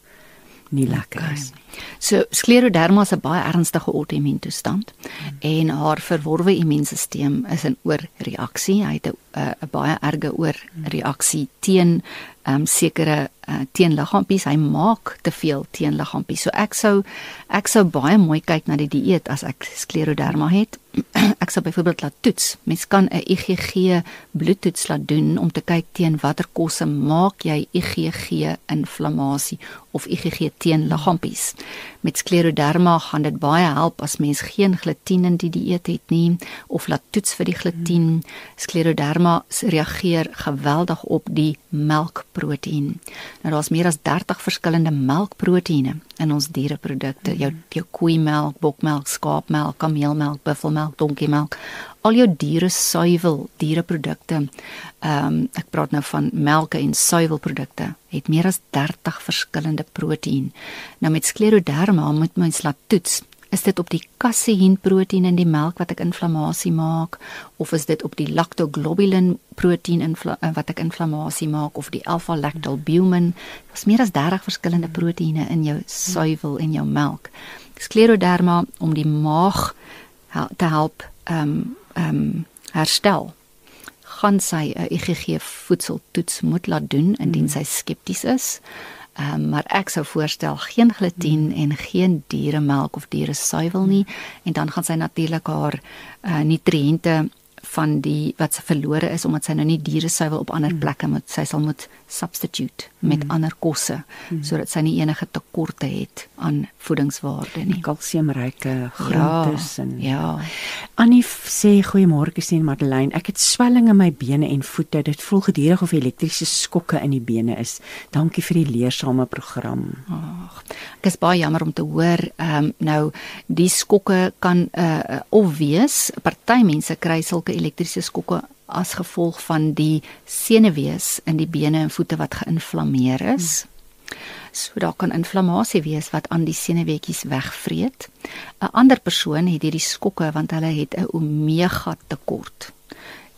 nie lekker Okay. is. So skleroderma is 'n baie ernstige auto-immuuntoestand hmm. en haar verworwe immuunstelsel is in oorreaksie. Hy het 'n 'n baie erge oorreaksie teen um, sekere uh, teenliggaampies. Hy maak te veel teenliggaampies. So ek sou ek sou baie mooi kyk na die dieet as ek skleroderma het. Ek sou byvoorbeeld laat toets. Mens kan 'n I G G bloedtoets laat doen om te kyk teen watter kosse maak jy I G G inflammasie of I G G teenliggaampies. Met skleroderma gaan dit baie help as mens geen glutien in die dieet het nie, of laat toets vir die glutien. Skleroderma reageer geweldig op die melkproteïen. Nou daar's meer as dertig verskillende melkproteïene in ons diereprodukte. Jou jou koeimelk, bokmelk, skaapmelk, kameelmelk, buffelmelk, donkiemelk. Al jou diere suiwel diereprodukte. Ehm um, ek praat nou van melke en suiwelprodukte. Het meer as dertig verskillende proteïen. Nou met skleroderma moet mens laat toets. Is dit op die caseïnproteïen in die melk wat ek inflammasie maak, of is dit op die lactoglobulin proteïen wat ek inflammasie maak, of die alpha-lactalbumin? Daar's meer as dertig verskillende proteïene in jou suiwel en jou melk. Skleroderma om die maag te help um, um, herstel, gaan sy 'n I G G voedseltoets moet laat doen indien sy skepties is. Um, maar ek sou voorstel geen glutien en geen dieremelk of dieresuiwel nie, en dan gaan sy natuurlik haar uh, nutriënte van die wat sy verlore is omdat sy nou nie dieresuiwel op ander plekke moet, sy sal moet substitute met mm. ander kosse, mm. sodat sy nie enige tekorte het aan voedingswaarde nie. Kalsiumryke groentes ja, en ja. Annie sê goeiemôre Christine Madeleine, ek het swelling in my bene en voete, dit voel gedurig of elektriese skokke in die bene is. Dankie vir die leersame program. Ag, ek is baie jammer om te hoor. Um, nou die skokke kan uh, of wees, party mense kry sulke elektriese skokke as gevolg van die senuwees in die bene en voete wat geïnflammeer is. Hmm. So daar kan inflammasie wees wat aan die senuweetjies wegvreet. 'n Ander persoon het hierdie skokke want hulle het 'n omega tekort.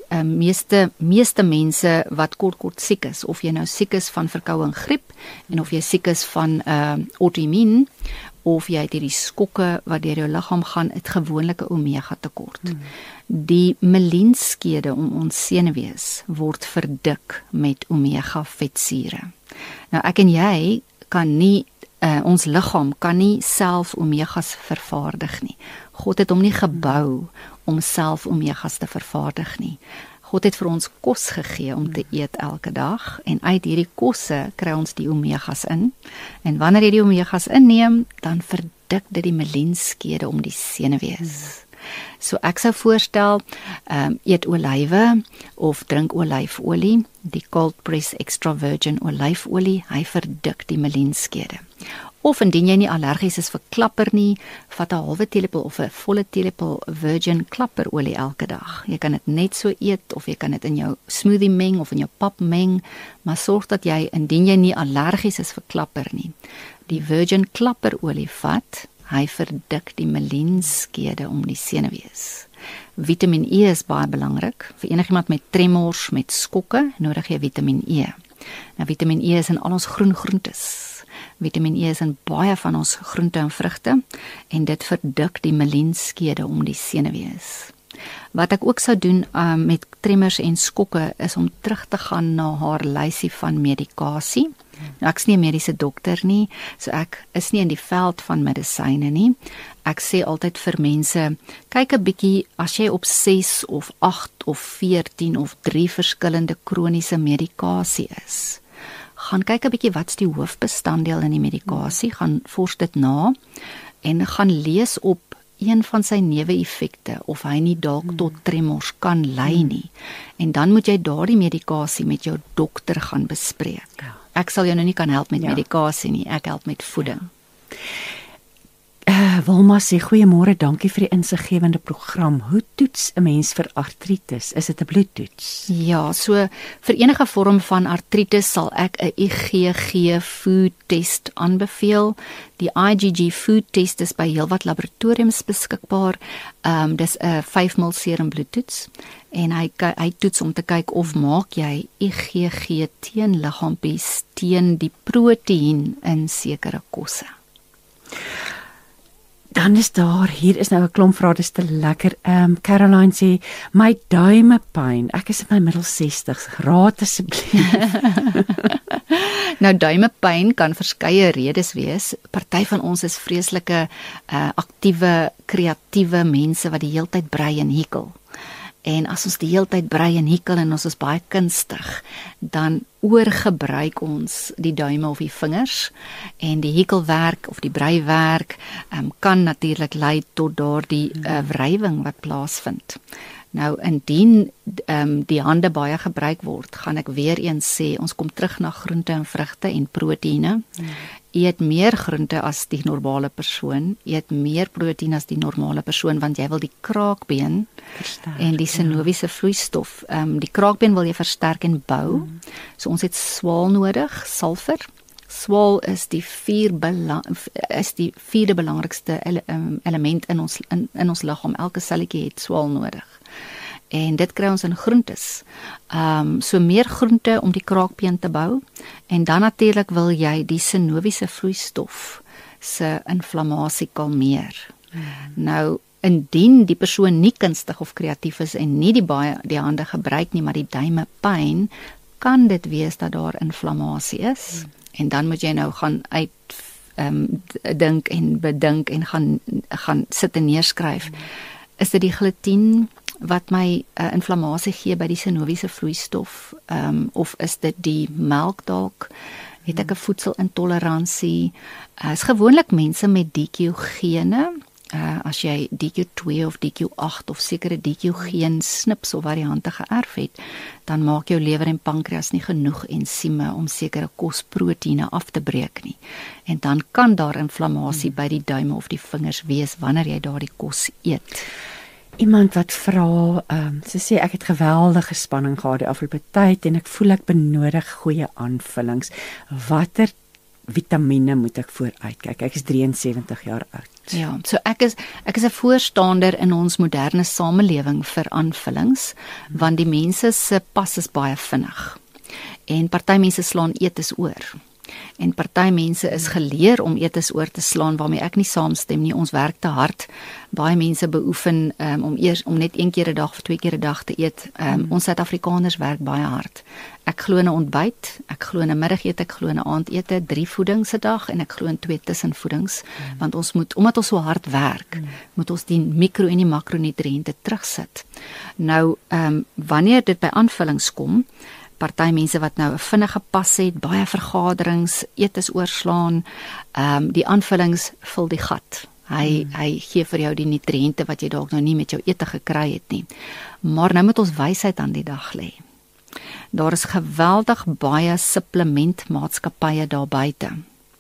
uh, meeste meeste mense wat kort kort siek is, of jy nou siek is van verkoue en griep en of jy siek is van uh, auto-immuun of jy het hierdie skokke wat deur jou liggaam gaan, het gewoonlik 'n omega tekort. Hmm. Die melienskede om ons senuwees word verdik met omega vetsure. Nou ek en jy kan nie uh, ons liggaam kan nie self omegas vervaardig nie. God het hom nie gebou om self omegas te vervaardig nie. God het vir ons kos gegee om te eet elke dag en uit hierdie kosse kry ons die omegas in. En wanneer jy die omegas inneem, dan verdik dit die melienskede om die senuwees. So ek sou voorstel, um, eet olywe of drink olyfolie, die cold press extra virgin olyfolie, hy verdik die melienskede. Of indien jy nie allergies is vir klapper nie, vat 'n halwe teelepel of 'n volle teelepel virgin klapperolie elke dag. Jy kan dit net so eet of jy kan dit in jou smoothie meng of in jou pap meng, maar sorg dat jy, indien jy nie allergies is vir klapper nie, die virgin klapperolie vat. Hy verdik die melienskede om die senuwees. Vitamiin E is baie belangrik. Vir enigiemand met tremors, met skokke, nodig jy Vitamiin E. Nou, Vitamiin E is in al ons groen groentes. Vitamiin E is in baie van ons groente en vrugte en dit verdik die melienskede om die senuwees. Wat ek ook sou doen um, met tremors en skokke is om terug te gaan na haar lysie van medikasie. Nou, ek is nie 'n mediese dokter nie, so ek is nie in die veld van medisyne nie. Ek sê altyd vir mense, kyk 'n bietjie as jy op ses of agt of veertien of drie verskillende kroniese medikasie is. Gaan kyk 'n bietjie wat's die hoofbestanddeel in die medikasie, gaan vors dit na en gaan lees op een van sy neeweffekte of hy nie dalk tot tremors kan lei nie. En dan moet jy daardie medikasie met jou dokter gaan bespreek. Ek sal jou nou nie kan help met ja. medikasie nie, ek help met voeding. Uh, Wilma sê, goeiemôre, dankie vir die insiggewende program. Hoe toets 'n mens vir artritis? Is dit 'n bloedtoets? Ja, so vir enige vorm van artritis sal ek 'n I G G food test aanbeveel. Die I G G food test is by heelwat laboratoriums beskikbaar. Um, dis 'n vyf mil serum bloedtoets en hy hy toets om te kyk of maak jy I G G teenliggaampies teen die proteïen in sekere kosse. Dan is daar, hier is nou 'n klomp vrae, dis te lekker. Um, Caroline sê, my duime pyn, ek is in my middel sestig, raad asseblief. Nou, duimepyn kan verskeie redes wees. Party van ons is vreeslike uh, aktiewe, kreatiewe mense wat die heeltyd brei en hikkel. En as ons die heeltyd brei en hikkel en ons is baie kunstig, dan oorgebruik ons die duime of die vingers en die hikkelwerk of die breiwerk um, kan natuurlik lei tot daardie uh, wrywing wat plaasvind. Nou, indien um, die hande baie gebruik word, gaan ek weer eens sê, ons kom terug na groente en vrugte en proteïene. Mm. Eet meer groente as die normale persoon, eet meer proteïen as die normale persoon, want jy wil die kraakbeen versterk, en die synoviese ja. vloeistof. Um, die kraakbeen wil jy versterk en bou. Mm. So ons het swaal nodig, sulfur. Swaal is die vier belang, is die vierde belangrikste ele, um, element in ons in, in ons liggaam. Elke selletjie het swaal nodig. En dit kry ons in groentes. Um, so meer groente om die kraakbeen te bou. En dan natuurlik wil jy die synoviese vloeistof se inflammasie kalmeer. Hmm. Nou, indien die persoon nie kunstig of kreatief is en nie die baie die hande gebruik nie, maar die duime pyn, kan dit wees dat daar inflammasie is. Hmm. En dan moet jy nou gaan uit um, dink en bedink en gaan gaan sit en neerskryf. Hmm. Is dit die glutien wat my uh, inflammasie gee by die synoviese vloeistof, um, of is dit die melk dalk, het ek 'n voedselintoleransie, uh, is gewoonlik mense met D Q gene, uh, as jy D Q twee of D Q agt of sekere D Q geen snips of variante geërf het, dan maak jou lewer en pankreas nie genoeg ensieme om sekere kosproteïene af te breek nie, en dan kan daar inflammasie hmm. by die duime of die vingers wees wanneer jy daardie kos eet. Iemand wat vra, um, sy sê ek het geweldige spanning gehad die afgelope tyd en ek voel ek benodig goeie aanvullings. Watter vitamiene moet ek vooruitkyk? Ek is drie en sewentig jaar oud. Ja, so ek is ek is 'n voorstander in ons moderne samelewing vir aanvullings, hmm. want die mense se pas is baie vinnig. En party mense slaan eetes oor. En party mense is geleer om eetes oor te slaan waarmee ek nie saamstem nie. Ons werk te hard. Baie mense beoefen um, om eers om net een keer 'n dag of twee keer 'n dag te eet. Um, mm. Ons Suid-Afrikaners werk baie hard. Ek glo in 'n ontbyt, ek glo in 'n middagete, ek glo in 'n aandete, drie voedings 'n dag en ek glo in twee tussenvoedings, mm. want ons moet omdat ons so hard werk, mm. moet ons die mikro en die makronutriënte terugsit. Nou, ehm um, wanneer dit by aanvullings kom, party mense wat nou 'n vinnige pas het, baie vergaderings, eetes oorslaan, ehm um, die aanvullings vul die gat. Hy hmm. hy gee vir jou die nutriënte wat jy dalk nou nie met jou ete gekry het nie. Maar nou moet ons wysheid aan die dag lê. Daar is geweldig baie supplementmaatskappye daar buite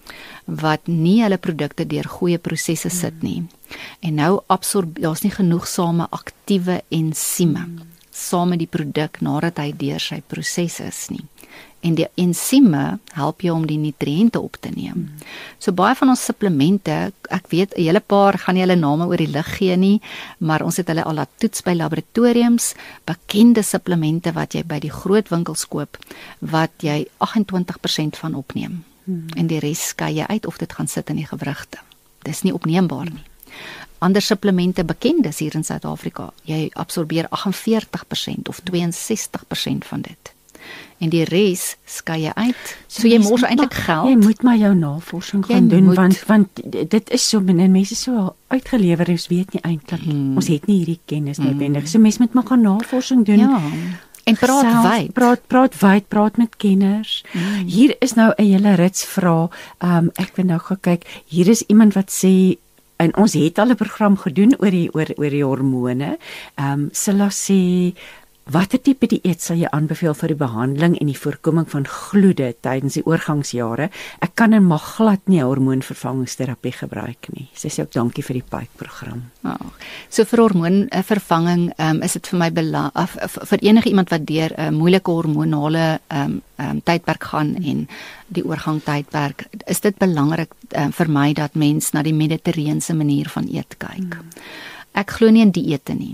wat nie hulle produkte deur goeie prosesse hmm. sit nie. En nou absorbeer, daar's nie genoegsame aktiewe ensieme hmm. saam met die produk nadat hy deur sy proses is nie. En die ensieme help jou om die nutriënte op te neem. Hmm. So baie van ons supplemente, ek weet 'n hele paar gaan nie hulle name oor die lig gee nie, maar ons het hulle al laat toets by laboratoriums, bekende supplemente wat jy by die groot winkels koop, wat jy agt en twintig persent van opneem. Hmm. En die res skei jy uit of dit gaan sit in die gewrigte. Dis nie opneembaar nie. Ander supplemente bekendes hier in Suid-Afrika, jy absorbeer agt en veertig persent of twee en sestig persent van dit. En die res skei jy uit. So, so jy mors eintlik geld. Jy moet maar jou navorsing gaan doen, moet. want want dit is so, mense so uitgelewer, ons weet nie eintlik, hmm. ons het nie hierdie kennis hmm. noodwendig. So mense moet maar gaan navorsing doen. Ja. En praat wyd. Praat praat wyd, praat met kenners. Hmm. Hier is nou 'n hele rits vrae. Um, ek wil nou gaan kyk. Hier is iemand wat sê, en ons het al 'n program gedoen oor die oor oor die hormone. Ehm um, Silla sê, watter tipe dieet sal jy aanbeveel vir die behandeling en die voorkoming van gloede tydens die oorgangsjare? Ek kan en mag glad nie hormoonvervangingsterapie gebruik nie. Sy sê ook dankie vir die Pike program. Oh, so vir hormoonvervanging um, is dit vir my bela- of, vir enige iemand wat deur 'n uh, moeilike hormonale um, um, tydperk gaan hmm. en die oorgang tydperk, is dit belangrik um, vir my dat mens na die mediterrane manier van eet kyk. Hmm. Ek glo nie in dieete nie.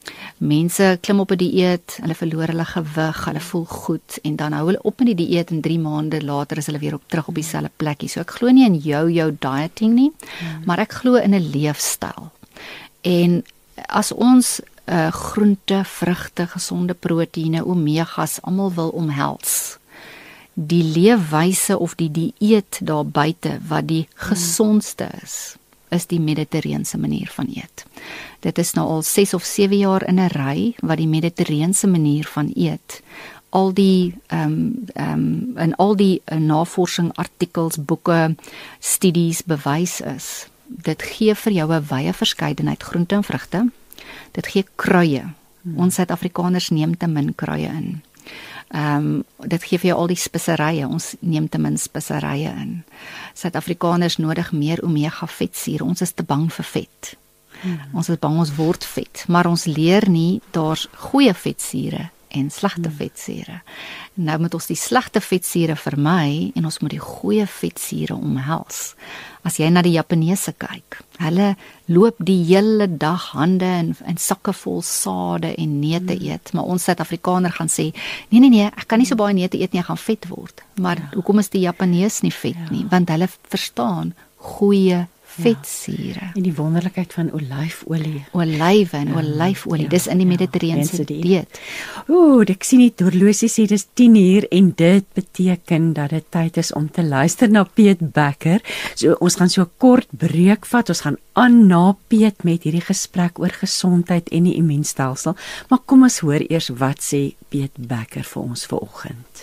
Mense klim op 'n dieet, hulle verloor hulle gewig, hulle voel goed en dan hou hulle op met die dieet en drie maande later is hulle weer op terug op dieselfde plekkie. So ek glo nie in yo-yo dieting nie, hmm. maar ek glo in 'n leefstyl. En as ons uh, groente, vrugte, gesonde proteïene, omegas almal wil omhels, die leefwyse of die dieet daar buite wat die gesondste is, is die mediterrane manier van eet. Dit is nou al ses of sewe jaar in 'n ry wat die mediterrane manier van eet al die um, um, en al die uh, navorsing, artikels, boeke, studies bewys is. Dit gee vir jou 'n wye verskeidenheid groente en vrugte. Dit gee kruie. Hmm. Ons Suid-Afrikaners neem te min kruie in. Ehm um, dit gee vir jou al die speserye, ons neem te min speserye in. Suid-Afrikaners nodig meer omega vetsuur, ons is te bang vir vet. Hmm. Ons is bang ons word vet, maar ons leer nie daar's goeie vetsure en slegte hmm. vetsure. Nou moet ons die slegte vetsure vermy en ons moet die goeie vetsure omhels. As jy na die Japaneese kyk, hulle loop die hele dag hande en, en sakke vol sade en neute hmm. eet, maar ons Suid-Afrikaner gaan sê, nee nee nee, ek kan nie so baie neute eet nie, ek gaan vet word. Maar ja. hoekom is die Japanees nie vet ja. nie? Want hulle verstaan goeie vetsure. Ja. En die wonderlikheid van olyfolie. Olywe en ja, olyfolie, ja, dis in die ja, Mediterrane dieet. Ooh, ek sien die horlosie sê dis tien uur en dit beteken dat dit tyd is om te luister na Piet Bekker. So ons gaan so 'n kort breek vat. Ons gaan aan na Piet met hierdie gesprek oor gesondheid en die immuunstelsel. Maar kom ons hoor eers wat sê Piet Bekker vir ons vanoggend.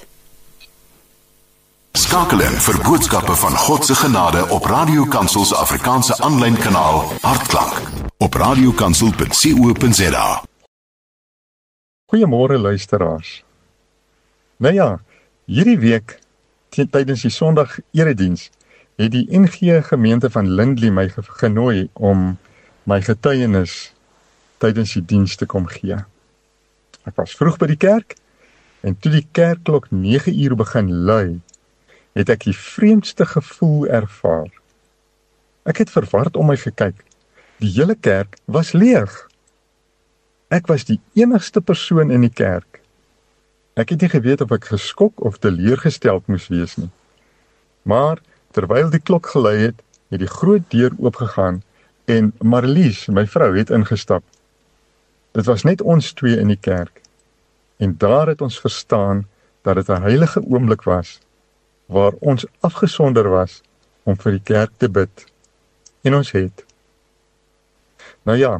Skakel in vir boodskappe van God se genade op Radio Kansel se Afrikaanse aanlyn kanaal Hartklank op radiokansel punt co punt za. Goeiemôre luisteraars. Nou ja, hierdie week tydens die Sondag erediens het die N G gemeente van Lindley my genooi om my getuienis tydens die diens te kom gee. Ek was vroeg by die kerk en toe die kerkklok nege uur begin lui, het ek die vreemdste gevoel ervaar. Ek het verward om my gekyk. Die hele kerk was leeg. Ek was die enigste persoon in die kerk. Ek het nie geweet of ek geskok of teleurgesteld moes wees nie. Maar terwyl die klok gelui het, het die groot deur oopgegaan en Marlies, my vrou, het ingestap. Dit was net ons twee in die kerk. En daar het ons verstaan dat dit 'n heilige oomblik was, waar ons afgesonder was om vir die kerk te bid. En ons het. Nou ja,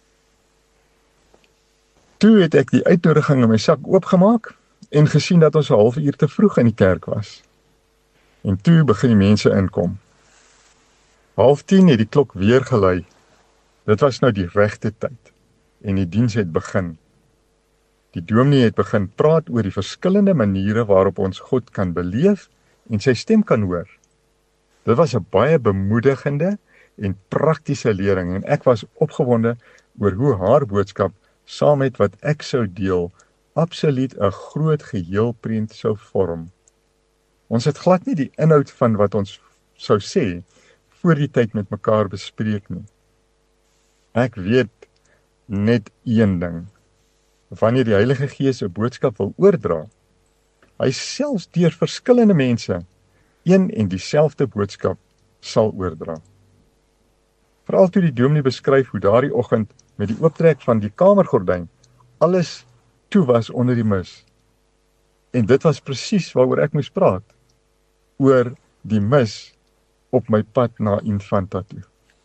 toe het ek die uitnodiging in my sak oopgemaak en gesien dat ons 'n halfuur te vroeg in die kerk was. En toe begin die mense inkom. Half tien het die klok weer gelui. Dit was nou die regte tyd en die diens het begin. Die dominee het begin praat oor die verskillende maniere waarop ons God kan beleef en sy stem kan hoor. Dit was 'n baie bemoedigende en praktiese lering en ek was opgewonde oor hoe haar boodskap saam met wat ek sou deel absoluut 'n groot geheelprent sou vorm. Ons het glad nie die inhoud van wat ons sou sê voor die tyd met mekaar bespreek nie. Ek weet net een ding. Wanneer die Heilige Gees 'n boodskap wil oordra, hy selfs deur verskillende mense een en dieselfde boodskap sal oordra. Veral toe die dominee beskryf hoe daardie oggend met die ooptrek van die kamergordyn alles toe was onder die mis. En dit was presies waaroor ek moes praat, oor die mis op my pad na Infanta toe.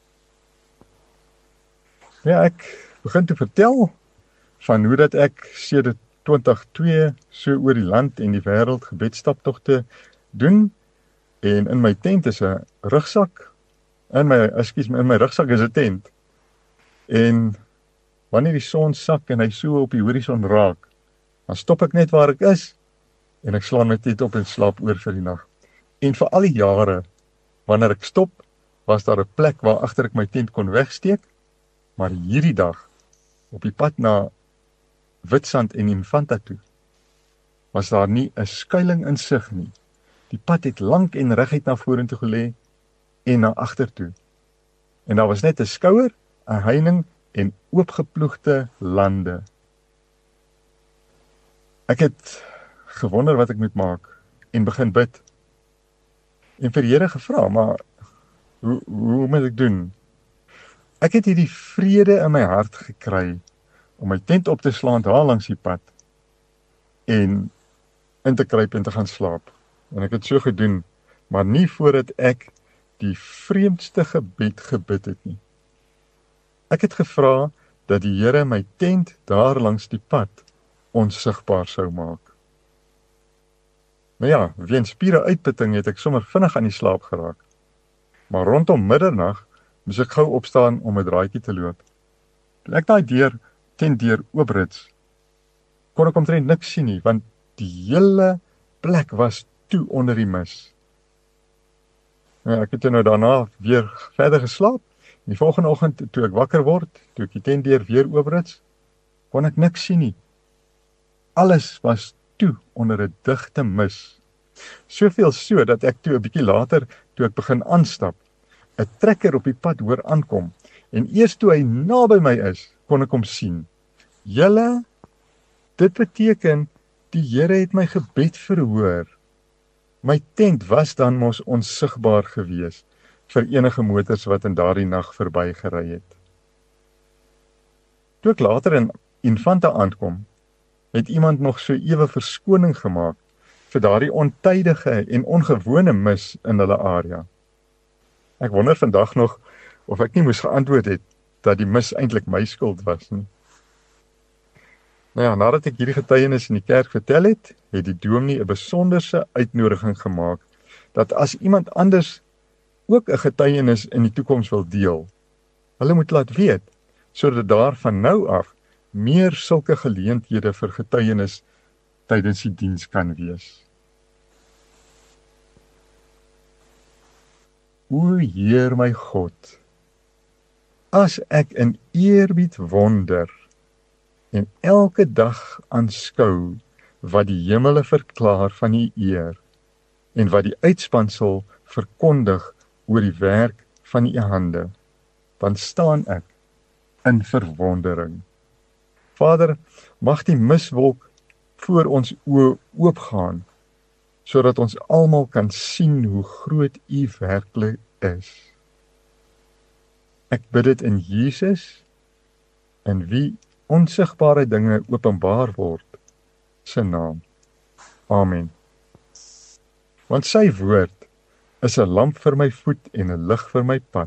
Ja, ek begin te vertel van hoe dat ek sedert twintig twee so oor die land en die wêreld gebedstaptogte doen, en in my tent is 'n rugsak, in my, ekskuus my, in my rugsak is 'n tent, en wanneer die son sak en hy so op die horison raak, dan stop ek net waar ek is, en ek slaan my tent op en slaap oor vir die nag. En vir al die jare, wanneer ek stop, was daar 'n plek waar agter ek my tent kon wegsteek, maar hierdie dag, op die pad na Witstrand en Infanta toe, was daar nie 'n skuiling in sig nie. Die pad het lank en reguit na vorentoe gelê en na agtertoe. En daar was net 'n skouer, 'n heining en oopgeploegde lande. Ek het gewonder wat ek moet maak en begin bid. En vir die Here gevra, maar hoe, hoe moet ek doen? Ek het hierdie vrede in my hart gekry om my tent op te slaan daar langs die pad en in te kruip en te gaan slaap. En ek het so gedoen, maar nie voordat ek die vreemdste gebed gebid het nie. Ek het gevra dat die Here my tent daar langs die pad onsigbaar sou maak. Nou ja, weens spiere uitputting het ek sommer vinnig aan die slaap geraak. Maar rondom middernag moes ek gou opstaan om 'n draaitjie te loop. Toe ek daai deur tent deur ooprits, kon ek omtrent niks sien nie, want die hele plek was toe onder die mis. Nou, ek het nou daarna weer verder geslaap. Die volgende oggend, toe ek wakker word, toe ek die tent deur weer ooprits, kon ek niks sien nie. Alles was toe onder 'n digte mis. Soveel so dat ek toe 'n bietjie later, toe ek begin aanstap, 'n trekker op die pad hoor aankom, en eers toe hy naby my is, kon ek hom sien. Julle, dit beteken, die Here het my gebed verhoor. My tent was dan mos onsigbaar gewees vir enige motors wat in daardie nag verby gery het. Toe ek later in Infanta aankom, het iemand nog so ewe verskoning gemaak vir daardie ontydige en ongewone mis in hulle area. Ek wonder vandag nog of ek nie moes geantwoord het dat die mis eintlik my skuld was nie. Nou ja, nadat ek hierdie getuienis in die kerk vertel het, het die dominee 'n besonderse uitnodiging gemaak dat as iemand anders ook 'n getuienis in die toekoms wil deel, hulle moet laat weet, sodat daar van nou af meer sulke geleenthede vir getuienis tydens die diens kan wees. O Heer my God, as ek in eerbied wonder en elke dag aanskou wat die hemele verklaar van u eer en wat die uitspansel verkondig oor die werk van u hande, dan staan ek in verwondering. Vader, mag die miswolk voor ons oë oopgaan, sodat ons almal kan sien hoe groot u werklik is. Ek bid dit in Jesus, in wie onsigbare dinge openbaar word, se naam. Amen. Want sy woord is 'n lamp vir my voet en 'n lig vir my pad.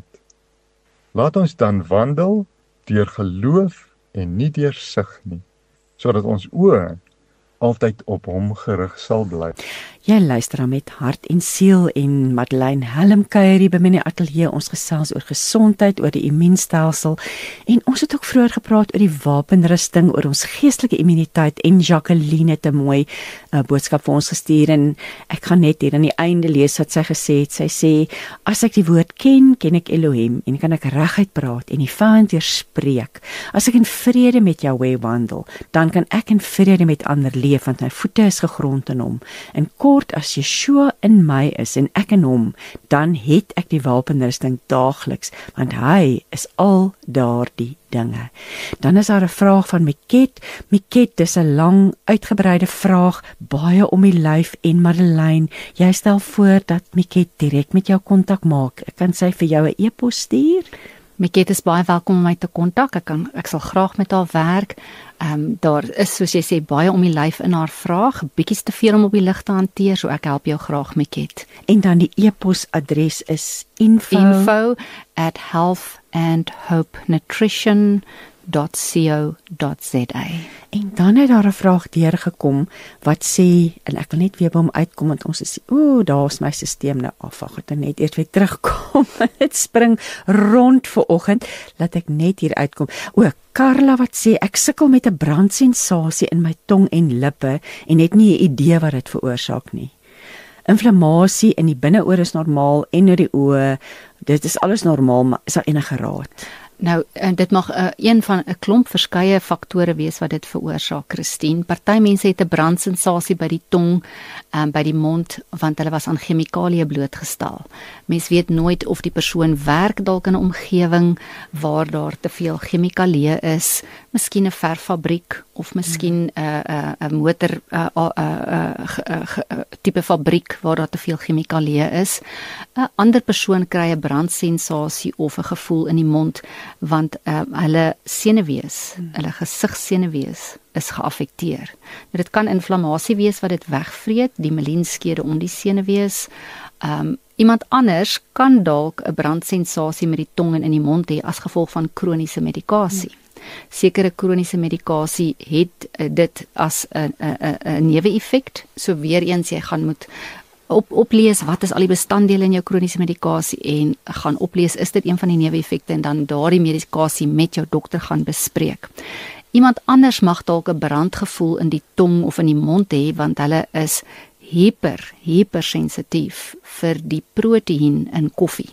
Laat ons dan wandel deur geloof en nie deur sig nie, sodat ons oë altyd op hom gerig sal bly. Jy luister dan met hart en siel en Madeleine Helm kuier hier by my in die ateljee. Ons gesels oor gesondheid, oor die immuunstelsel en ons het ook vroeër gepraat oor die wapenrusting, oor ons geestelike immuniteit en Jacqueline het 'n mooi uh, boodskap vir ons gestuur en ek gaan net hier aan die einde lees wat sy gesê het. Sy sê, as ek die woord ken, ken ek Elohim en kan ek reguit praat en die vyand weerspreek. As ek in vrede met Jahweh wandel, dan kan ek in vrede met ander leef want my voete is gegrond in hom. En kort as Yeshua in my is en ek in hom, dan het ek die wapenrusting daagliks, want hy is al daardie dinge. Dan is daar 'n vraag van Miket. Miket, dis 'n lang uitgebreide vraag, baie om die lyf en Madeleine, jy stel voor dat Miket direk met jou kontak maak. Kan sy vir jou 'n e-pos stuur? Miket is baie welkom om my te kontak. Ek kan ek sal graag met haar werk. Ehm um, daar is, soos jy sê, baie om die lyf in haar vraag, bietjies te veel om op die lig te hanteer, so ek help jou graag, Miket. En dan die e-pos adres is info, info at health and hope nutrition dot co dot za. En dan het daar 'n vraag deurgekom wat sê, en ek wil net weer by hom uitkom want ons is, ooh, daar is my stelsel nou af. Ek het net eers weer terugkom. Dit spring rond vir oggend, laat ek net hier uitkom. O, Carla wat sê, ek sukkel met 'n brandsensasie in my tong en lippe en het nie 'n idee wat dit veroorsaak nie. Inflammasie in die binneoor is normaal en in die oë, dit is alles normaal, maar is daar enige raad? Nou, dit mag uh, een van 'n klomp verskeie faktore wees wat dit veroorsaak, Christine. Party mense het 'n brandsensasie by die tong, um, by die mond, want hulle was aan chemikalieë blootgestel. Mens weet nooit of die persoon werk dalk in 'n omgewing waar daar te veel chemikalieë is, miskien 'n verffabriek of miskien 'n uh, 'n uh, 'n motor uh, uh, uh, uh, uh, tipe fabriek waar daar te veel chemikalieë is. 'n Ander persoon kry 'n brandsensasie of 'n gevoel in die mond want uh, hulle senuwees, hmm. hulle gesigsenuwees is geaffekteer. Nou, dit kan inflammasie wees wat dit wegvreet, die melienskede om die senuwees. Um, iemand anders kan dalk 'n brandsensasie met die tong en in die mond hê as gevolg van kroniese medikasie. Hmm. Sekere kroniese medikasie het uh, dit as 'n 'n 'n neeweffek. So weer eens, jy gaan moet Op, oplees wat is al die bestanddele in jou kroniese medikasie en gaan oplees, is dit een van die neeweffekte en dan daardie medikasie met jou dokter gaan bespreek. Iemand anders mag dalk 'n brandgevoel in die tong of in die mond hê want hulle is hyper, hypersensitief vir die proteïen in koffie.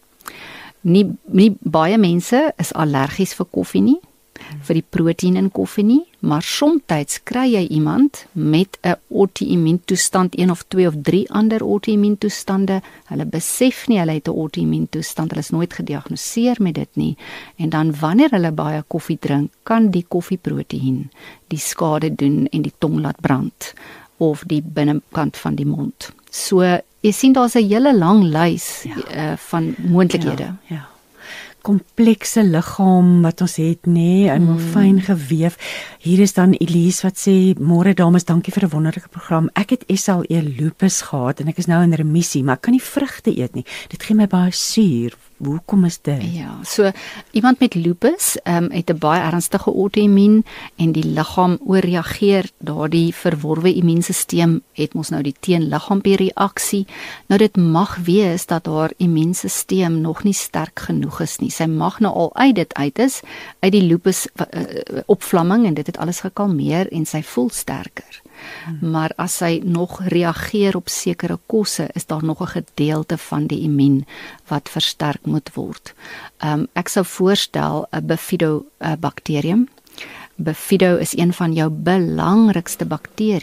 Nie, nie baie mense is allergies vir koffie nie, vir die proteïen in koffie nie, maar soms kry jy iemand met 'n auto-immuuntoestand, een of twee of drie ander auto-immuuntoestande, hulle besef nie hulle het 'n auto-immuuntoestand, hulle is nooit gediagnoseer met dit nie, en dan wanneer hulle baie koffie drink, kan die koffieproteïen die skade doen en die tong laat brand, of die binnekant van die mond. So, jy sien daar's 'n hele lang lys ja. uh, van moontlikhede. Ja, ja. Komplekse liggaam wat ons het, nê, en mm. fyn geweef. Hier is dan Elise wat sê, môre dames, dankie vir 'n wonderlike program. Ek het S L E lupus gehad en ek is nou in remissie, maar ek kan nie vrugte eet nie. Dit gee my baie suur. Hoekom is dit? Ja, so iemand met lupus um, het 'n baie ernstige auto-immuun en die liggaam ooreageer. Daardie verworwe immuunstelsel het mos nou die teenliggaampie reaksie. Nou dit mag wees dat haar immuunstelsel nog nie sterk genoeg is nie. Sy mag nou al uit dit uit is, uit die lupus uh, opvlamming en dit het alles gekalmeer en sy voel sterker. Hmm. Maar as sy nog reageer op sekere kosse, is daar nog 'n gedeelte van die immuun wat versterk moet word. Um, ek sou voorstel 'n Bifidobakterium. Bifido is een van jou belangrikste bakterie.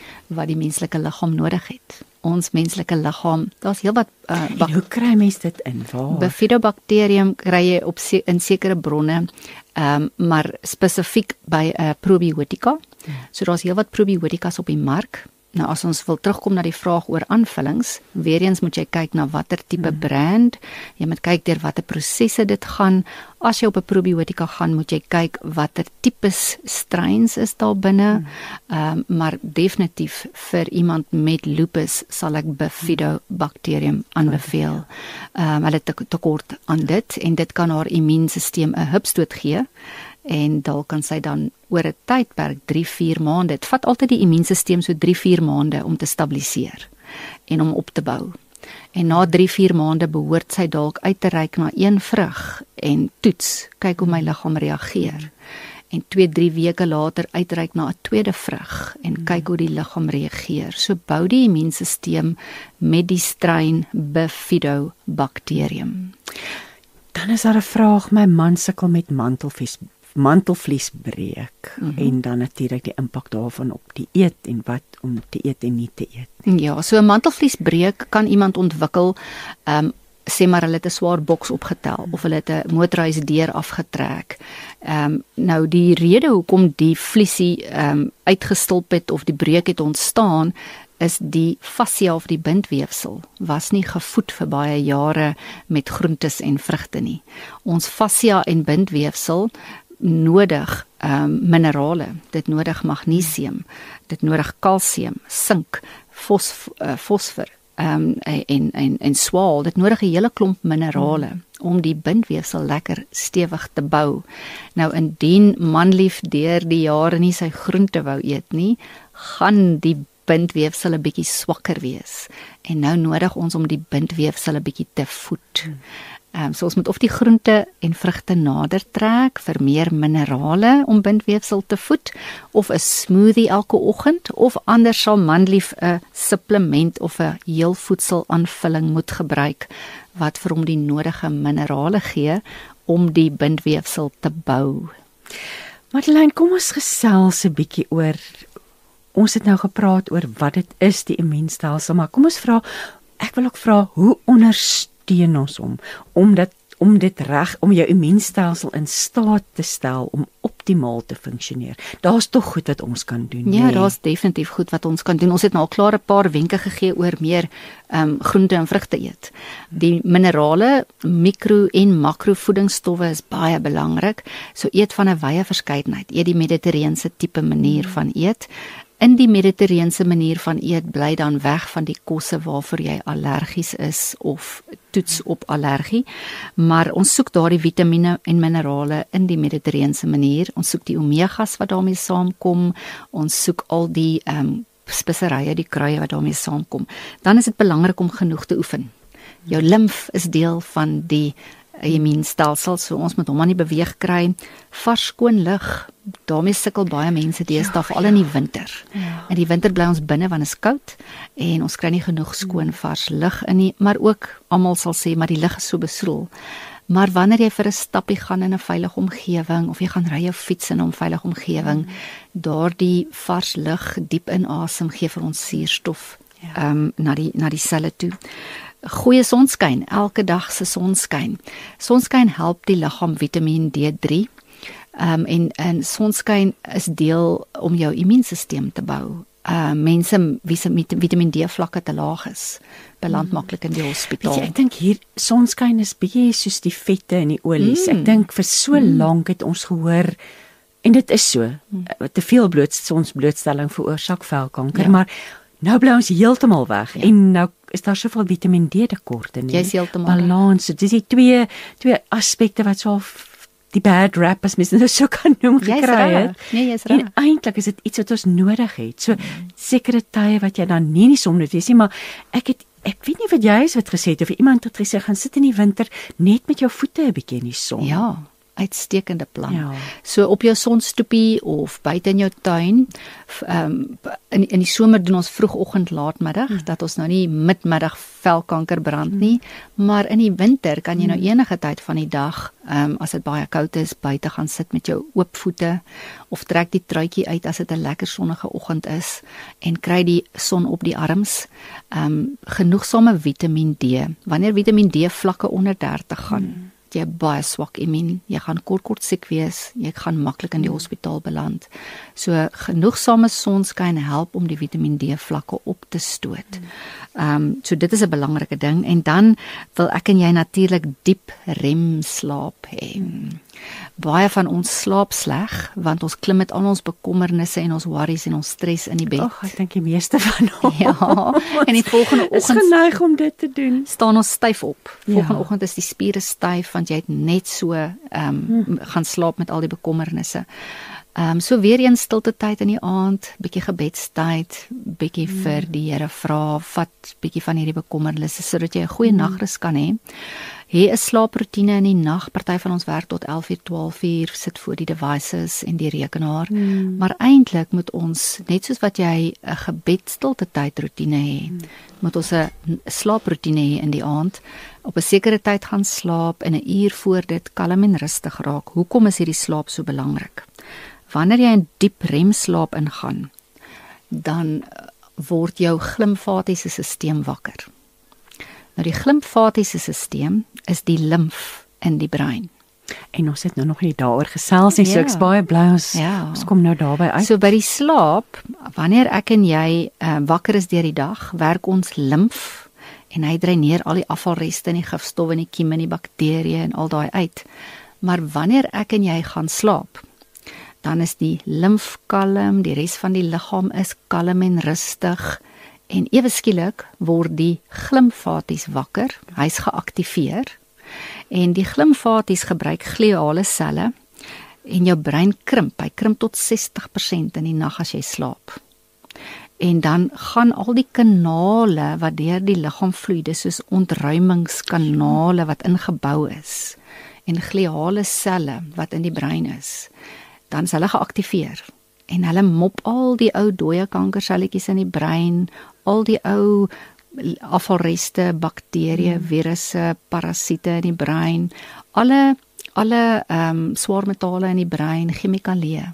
wat die menslike liggaam nodig het. Ons menslike liggaam, daar's heelwat uh, En hoe kry mens dit in? Waar? Bifidobacterium kry jy op se, in sekere bronne, um, maar spesifiek by uh, probiotika. So daar's heelwat probiotikas op die mark. Nou as ons wil terugkom na die vraag oor aanvullings, weer eens moet jy kyk na watter tipe hmm. brand, jy moet kyk deur watter prosesse dit gaan. As jy op 'n probiotika gaan, moet jy kyk watter tipes strains is daar binne. Hmm. Um, maar definitief vir iemand met lupus sal ek Bifidobacterium aanbeveel. Um, hulle het tekort aan dit en dit kan haar immuunstelsel 'n hupstoot gee. En dalk kan sy dan oor 'n tydperk drie vier maande, dit vat altyd die immuunstelsel so drie vier maande om te stabiliseer en om op te bou. En na drie vier maande behoort sy dalk uit te reik na een vrug en toets, kyk hoe my liggaam reageer. En twee drie weke later uitreik na 'n tweede vrug en kyk hoe die liggaam reageer. So bou die immuunstelsel met die strain Bifidobacterium. Dan is daar 'n vraag, my man sukkel met mantelvlies mantelvliesbreek mm-hmm. en dan natuurlik die impak daarvan op die eet en wat om te eet en nie te eet. Ja, so 'n mantelvliesbreek kan iemand ontwikkel, um, sê maar hulle het 'n swaar boks opgetel of hulle het 'n motorhuis deur afgetrek. Um, nou die rede hoekom die vliesie um, uitgestulp het of die breek het ontstaan, is die fascia of die bindweefsel was nie gevoed vir baie jare met groentes en vrugte nie. Ons fascia en bindweefsel nodig um, minerale, dit nodig magnesium, dit nodig kalsium, sink, fos, uh, fosfor um, en, en, en swaal, dit nodig 'n hele klomp minerale om die bindweefsel lekker stewig te bou. Nou indien manlief deur die jare nie sy groente wou eet nie, gaan die bindweefsel 'n bietjie swakker wees. En nou nodig ons om die bindweefsel 'n bietjie te voed. Hmm. Um, so ons moet of die groente en vrugte nader trek vir meer minerale om bindweefsel te voed, of 'n smoothie elke oggend, of anders sal manlief 'n supplement of 'n heelvoedselaanvulling moet gebruik wat vir hom die nodige minerale gee om die bindweefsel te bou. Madeleine, kom ons gesels 'n bietjie oor, ons het nou gepraat oor wat dit is, die immuunstelsel, maar kom ons vra, ek wil ook vra, hoe ondersteun ons hom, om dit, om dit reg, om jou immuunstelsel in staat te stel om optimaal te funksioneer. Daar's tog goed wat ons kan doen. Ja, nee? daar's definitief goed wat ons kan doen. Ons het nou al klaar 'n paar wenke gegee oor meer um, groente en vrugte eet. Die minerale, mikro- en makrovoedingsstowwe is baie belangrik. So eet van 'n wye verskeidenheid. Eet die mediterrane tipe manier van eet. In die mediterrane manier van eet bly dan weg van die kosse waarvoor jy allergies is of toets op allergie, maar ons soek daardie vitamiene en minerale in die mediterrane manier. Ons soek die omegas wat daarmee saamkom, ons soek al die um, speserye, die kruie wat daarmee saamkom. Dan is dit belangrik om genoeg te oefen. Jou limf is deel van die immuunstelsel, so ons moet hom aan die beweeg kry. Vars skoon lug, daarmee sukkel baie mense deesdae, veral in die winter. Ja. In die winter bly ons binne want dit is koud en ons kry nie genoeg skoon vars lug in nie, maar ook almal sal sê maar die lug is so besoedel. Maar wanneer jy vir 'n stappie gaan in 'n veilige omgewing of jy gaan ry of fiets in 'n veilige omgewing, mm. daardie vars lug diep inasem gee vir ons suurstof ja. um, na die na die selle toe. Goeie sonskyn, elke dag se sonskyn. Sonskyn help die liggaam Vitamiin D drie. Um, en, en sonskyn is deel om jou immuunstelsel te bou. Uh, mense wie se Vitamiin D vlakke te laag is, beland mm. maklik in die hospitaal. Weet jy, ek dink hier sonskyn is bietjie soos die vette in die olies. Mm. Ek dink vir so mm. lank het ons gehoor, en dit is so, mm. te veel bloot, sonsblootstelling veroorsaak velkanker, ja. maar nou bly ons heeltemal weg ja. en nou is daar soveel Vitamiin D tekorte nie. Jy's heeltemal balans. So dis die twee twee aspekte wat so die bad rap as mens nou so kan noem gekry het. Nee, jy's reg. En eintlik is dit iets wat ons nodig het. So mm. sekere tye wat jy dan nie nie som moet wees nie, maar ek het ek weet nie wat jy is wat gesê het of iemand het gesê gaan sit in die winter net met jou voete 'n bietjie in die son. Ja. uitstekende plan. Ja. So op jou sonstoepie of buite in jou tuin, um, in, in die somer doen ons vroegoggend laatmiddag, mm. dat ons nou nie midmiddag velkanker brand mm. nie, maar in die winter kan jy nou enige tyd van die dag, um, as dit baie koud is, buite gaan sit met jou oop voete, of trek die truitjie uit as dit 'n lekker sonnige oggend is, en kry die son op die arms, um, genoegsame Vitamiin D. Wanneer Vitamiin D vlakke onder dertig gaan, mm. jy baie swak immuun, jy gaan kort kort siek wees, jy gaan maklik in die hospitaal beland. So genoegsame sonskyn help om die Vitamiin D vlakke op te stoot. Um, so dit is 'n belangrike ding, en dan wil ek en jy natuurlik diep remslaap hê. Baie van ons slaap sleg, want ons klim met al ons bekommernisse en ons worries en ons stres in die bed. Ag, ek dink die meeste van ons. Ja, en die volgende is oggend geneig om dit te doen. Staan ons styf op. Volgende Ja. oggend is die spiere styf, want jy het net so um, hmm. gaan slaap met al die bekommernisse. Um, so weer eens stilte tyd in die aand, bietjie gebedstyd, bietjie hmm. vir die Here vra, vat bietjie van hierdie bekommernisse, sodat jy 'n goeie hmm. nagrus kan hê. Hê 'n slaaproetine in die nag. Party van ons werk tot elf uur, twaalf uur, sit voor die devices en die rekenaar. Hmm. Maar eintlik moet ons, net soos wat jy 'n gebedstilte tydroetine hê, hmm. moet ons 'n slaaproetine hê in die aand, op 'n sekere tyd gaan slaap en 'n uur voor dit kalm en rustig raak. Hoekom is hierdie slaap so belangrik? Wanneer jy in diep remslaap ingaan, dan word jou glimfatiese stelsel wakker. Nou die glimfatiese stelsel is die limf in die brein. En ons het nou nog nie daaroor gesels nie, so Ja. ek's baie bly ons, Ja. ons kom nou daarby uit. So by die slaap, wanneer ek en jy uh, wakker is deur die dag, werk ons limf en hy dreineer al die afvalreste en die gifstowwe en die kieme en die bakterieë en al daai uit. Maar wanneer ek en jy gaan slaap, dan is die limf kalm, die res van die liggaam is kalm en rustig, en ewe skielik word die glimfaties wakker, hy's geaktiveer, en die glimfaties gebruik gliale selle, en jou brein krimp, hy krimp tot sestig persent in die nag as jy slaap. En dan gaan al die kanale wat deur die liggaam vloei, dis soos ontruimingskanale wat ingebou is, en gliale selle wat in die brein is, dan is hulle geaktiveer, en hulle mop al die ou dooie kankerselletjies in die brein, al die ou afvalreste, bakterieë, virusse, parasiete in die brein, alle alle um, swaarmetale in die brein, chemikalieë.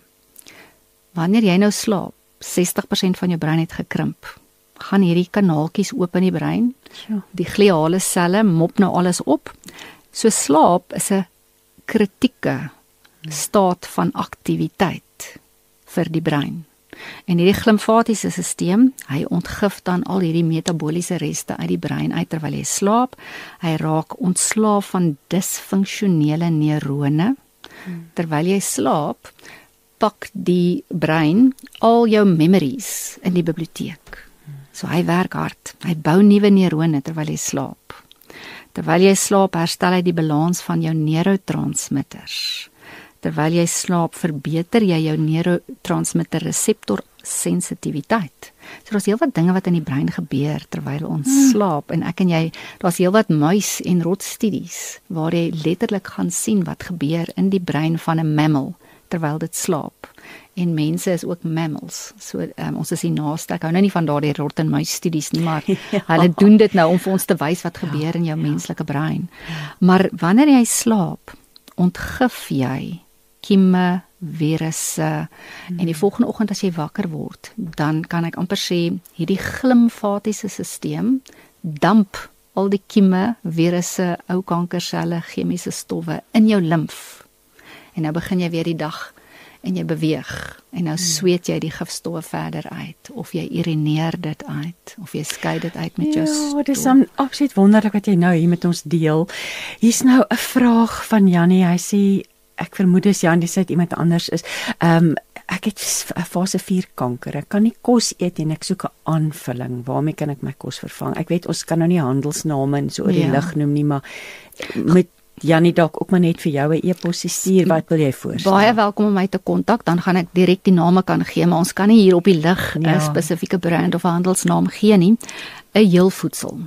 Wanneer jy nou slaap, sestig persent van jou brein het gekrimp, gaan hierdie kanaaltjies oop in die brein, Ja. die gliale selle mop nou alles op. So slaap is 'n kritieke staat van aktiwiteit vir die brein. En hierdie glimfatiese stelsel, hy ontgif dan al hierdie metabooliese reste uit die brein uit terwyl jy slaap. Hy raak ontslaaf van disfunksionele neurone. Terwyl jy slaap, pak die brein al jou memories in die biblioteek. So hy werk hard. Hy bou nuwe neurone terwyl jy slaap. Terwyl jy slaap, herstel hy die balans van jou neurotransmitters. Terwyl jy slaap, verbeter jy jou neurotransmitter reseptor sensitiwiteit. So daar's heelwat dinge wat in die brein gebeur terwyl ons hmm. slaap, en ek en jy, daar's heelwat muis en rotstudies waar jy letterlik gaan sien wat gebeur in die brein van 'n mammal terwyl dit slaap. En mense is ook mammals. So um, ons is die naaste. Ek hou nou nie van daardie rot en muis studies nie, maar ja. hulle doen dit nou om vir ons te wys wat gebeur ja, in jou ja. menslike brein. Maar wanneer jy slaap, ontgif jy kieme, virusse, hmm. en die volgende oggend as jy wakker word, dan kan ek amper sê, hierdie glimfatiese stelsel damp al die kieme, virusse, ou kankerselle, chemiese stowwe in jou limf. En nou begin jy weer die dag en jy beweeg, en nou sweet jy die gifstowwe verder uit, of jy urineer dit uit, of jy skei dit uit met jou stoel. Ja, dit is dan absoluut wonderlik wat jy nou hier met ons deel. Hier's nou 'n vraag van Jannie, hy sê, ek vermoed dis Jan, dis uit iemand anders is, um, ek het fase vier kanker, ek kan nie kos eet en ek soek 'n aanvulling, waarmee kan ek my kos vervang? Ek weet, ons kan nou nie handelsname en so oor die Ja. lig noem nie, maar met Jannie dalk ook maar net vir jou 'n e-pos stuur, wat wil jy voorstel? Baie welkom om my te kontak, dan gaan ek direk die name kan gee, maar ons kan nie hier op die lig 'n Ja. spesifieke brand of handelsnaam gee nie. 'n heelvoedsel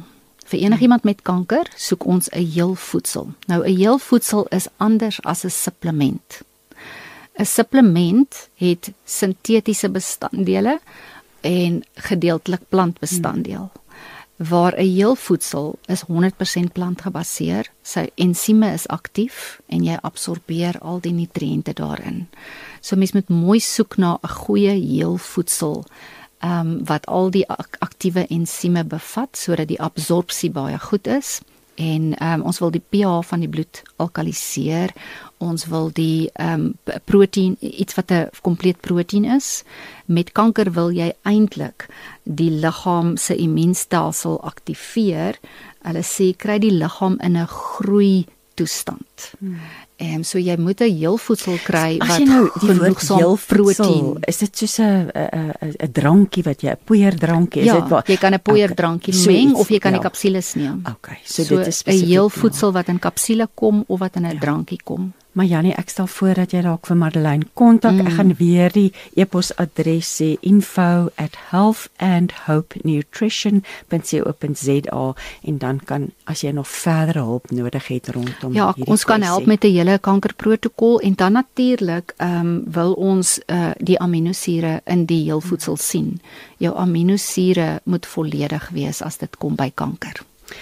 Vir enigiemand met kanker soek ons 'n heel voedsel. Nou 'n heel voedsel is anders as 'n supplement. 'n Supplement het sintetiese bestanddele en gedeeltelik plantbestanddeel. Hmm. Waar 'n heel voedsel is honderd persent plantgebaseer, sy ensieme is aktief en jy absorbeer al die nutriënte daarin. So mens moet mooi soek na 'n goeie heel voedsel um, wat al die ak- aktiewe ensieme bevat sodat die absorpsie baie goed is. En um, ons wil die pH van die bloed alkaliseer, ons wil die um, proteïen, iets wat 'n kompleet proteïen is. Met kanker wil jy eintlik die liggaam se immuunstelsel aktiveer. Hulle sê kry die liggaam in 'n groei toestand. Hmm. Um, so jy moet 'n heel voedsel kry As wat jy nou die woord genoegsaam heel voedsel, proteïen. is dit soos 'n 'n 'n drankie wat jy 'n poeierdrankie is Ja, dit waar? jy kan 'n poeierdrankie Okay, so meng iets, of jy kan die ja. kapsules neem. Okay, so, So dit is 'n spesifiek. heel voedsel wat in kapsule kom of wat in 'n Ja. drankie kom. Maar Jannie, ek stel voor dat jy dalk vir Madeleine kontak. Mm. Ek gaan weer die e-posadres sê info at health and hope nutrition dot co dot za en dan kan, as jy nog verdere hulp nodig het rondom Ja, hierdie ons kan kwessie. help met 'n hele kankerprotokol en dan natuurlik ehm um, wil ons uh, die aminosure in die heel voedsel sien. Jou aminosure moet volledig wees as dit kom by kanker.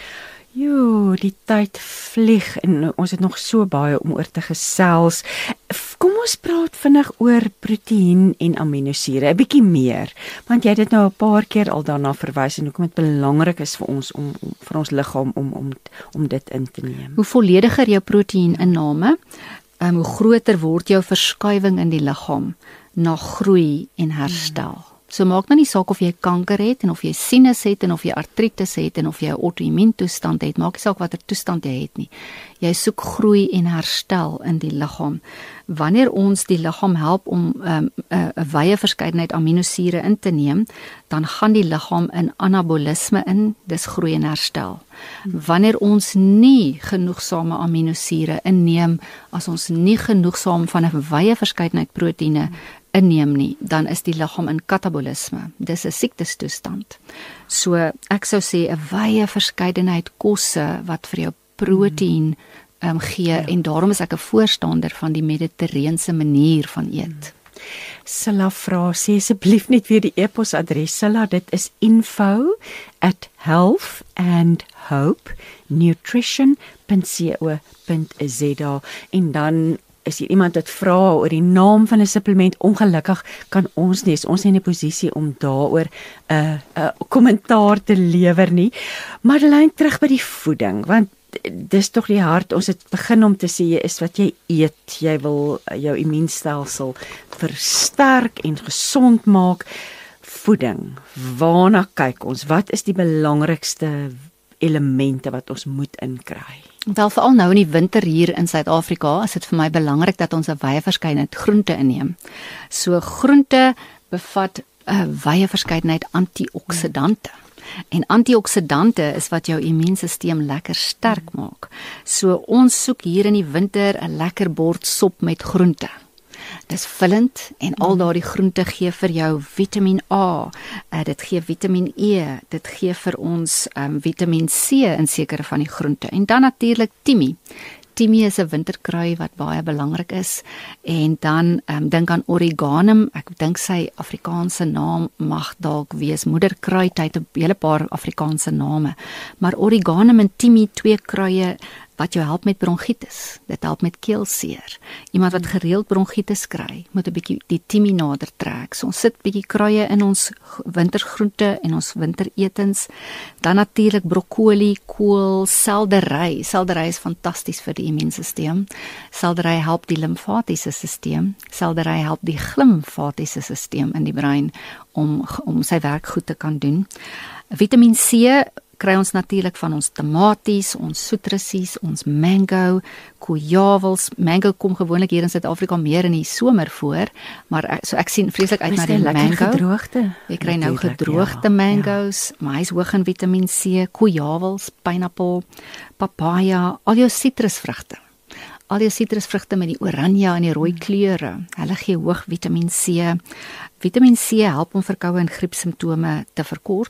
Jo, die tyd vlieg en ons het nog so baie om oor te gesels. Kom ons praat vinnig oor proteïen en aminosure, 'n bietjie meer, want jy het dit nou 'n paar keer al daarna verwys en hoekom dit belangrik is vir ons om, om vir ons liggaam om om om dit in te neem. Hoe vollediger jou proteïeninname, um, hoe groter word jou verskuiwing in die liggaam na groei en herstel. Hmm. So maak nou nie saak of jy kanker het en of jy sinus het en of jy artritis het en of jy 'n outoimmuun toestand het, maak nie saak watter toestand jy het nie. Jy soek groei en herstel in die liggaam. Wanneer ons die liggaam help om 'n um, uh, wye verskeidenheid aminosure in te neem, dan gaan die liggaam in anabolisme in, dis groei en herstel. Wanneer ons nie genoegsame aminosure inneem, as ons nie genoegsaam van 'n wye verskeidenheid proteïene inneem nie, dan is die liggaam in katabolisme. Dis 'n siektestoestand. So ek sou sê 'n wye verskeidenheid kosse wat vir jou proteïen um, gee ja. En daarom is ek 'n voorstander van die mediterrane manier van eet. Silla vra, sê asseblief net weer die e-posadres. Silla, dit is info at health and hope nutrition dot co dot za en dan is hier iemand wat vra oor die naam van 'n supplement. Ongelukkig kan ons nie, ons is in 'n posisie om daaroor 'n uh, 'n uh, kommentaar te lewer nie. Madeleine, terug by die voeding, want dis tog die hart. Ons het begin om te sê is wat jy eet. Jy wil jou immuunstelsel versterk en gesond maak. Voeding. Waarna kyk ons? Wat is die belangrikste elemente wat ons moet inkry? Wel, veral nou in die winter hier in Suid-Afrika is dit vir my belangrik dat ons 'n wye verskeidenheid groente inneem. So groente bevat 'n wye verskeidenheid antioksidante. En antioksidante is wat jou immuunstelsel lekker sterk maak. So ons soek hier in die winter 'n lekker bord sop met groente. Dis vullend en al daardie groente gee vir jou Vitamiin A, uh, dit gee Vitamiin E, dit gee vir ons um, Vitamiin C in sekere van die groente. En dan natuurlik Tiemi. Tiemi is 'n winterkrui wat baie belangrik is. En dan um, dink aan Origanum. Ek dink sy Afrikaanse naam mag dalk wees moederkrui, tyd 'n hele paar Afrikaanse name. Maar Origanum en Tiemi, twee kruie wat jou help met bronchitis. Dit help met keelseer. Iemand wat gereeld bronchitis kry, moet 'n bietjie die Tiemi nader trek. So ons sit bietjie kruie in ons wintergroente en ons winteretens. Dan natuurlik broccoli, kool, seldery. Seldery is fantasties vir die immuunstelsel. Seldery help die limfatiese stelsel. Seldery help die glimfatiese stelsel in die brein om om sy werk goed te kan doen. Vitamiin C kry ons natuurlik van ons tomaties, ons soetrussies, ons mango, kojawels. Mango kom gewoonlik hier in Suid-Afrika meer in die somer voor, maar ek, so ek sien vreeslik uit na die mango. Gedroogde. Jy kry nou gedroogde ja, mango's, ja. Maar hy's hoog in Vitamiin C, kojawels, pineappel, papaya, al jou sitrusvrugte. Al jou sitrusvrugte met die oranje en die rooi kleure, hulle gee hoog Vitamiin C. Vitamiin C help om verkoue en griepsimptome te verkort.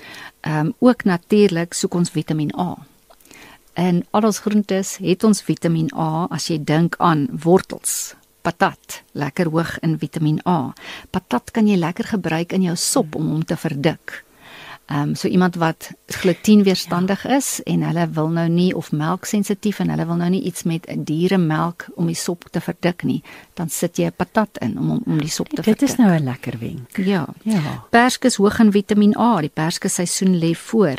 Um, ook natuurlik soek ons Vitamiin A. En al ons groentes het ons Vitamiin A as jy dink aan wortels, patat, lekker hoog in Vitamiin A. Patat kan jy lekker gebruik in jou sop om hom te verdik. Um, so iemand wat glutenweerstandig ja. is en hulle wil nou nie, of melksensitief en hulle wil nou nie iets met dieremelk om die sop te verdik nie, dan sit jy 'n patat in om, om die sop te Dit verdik. Dit is nou 'n lekker wenk. Ja. ja. Perske is hoog in Vitamiin A, die perskeseisoen lê voor.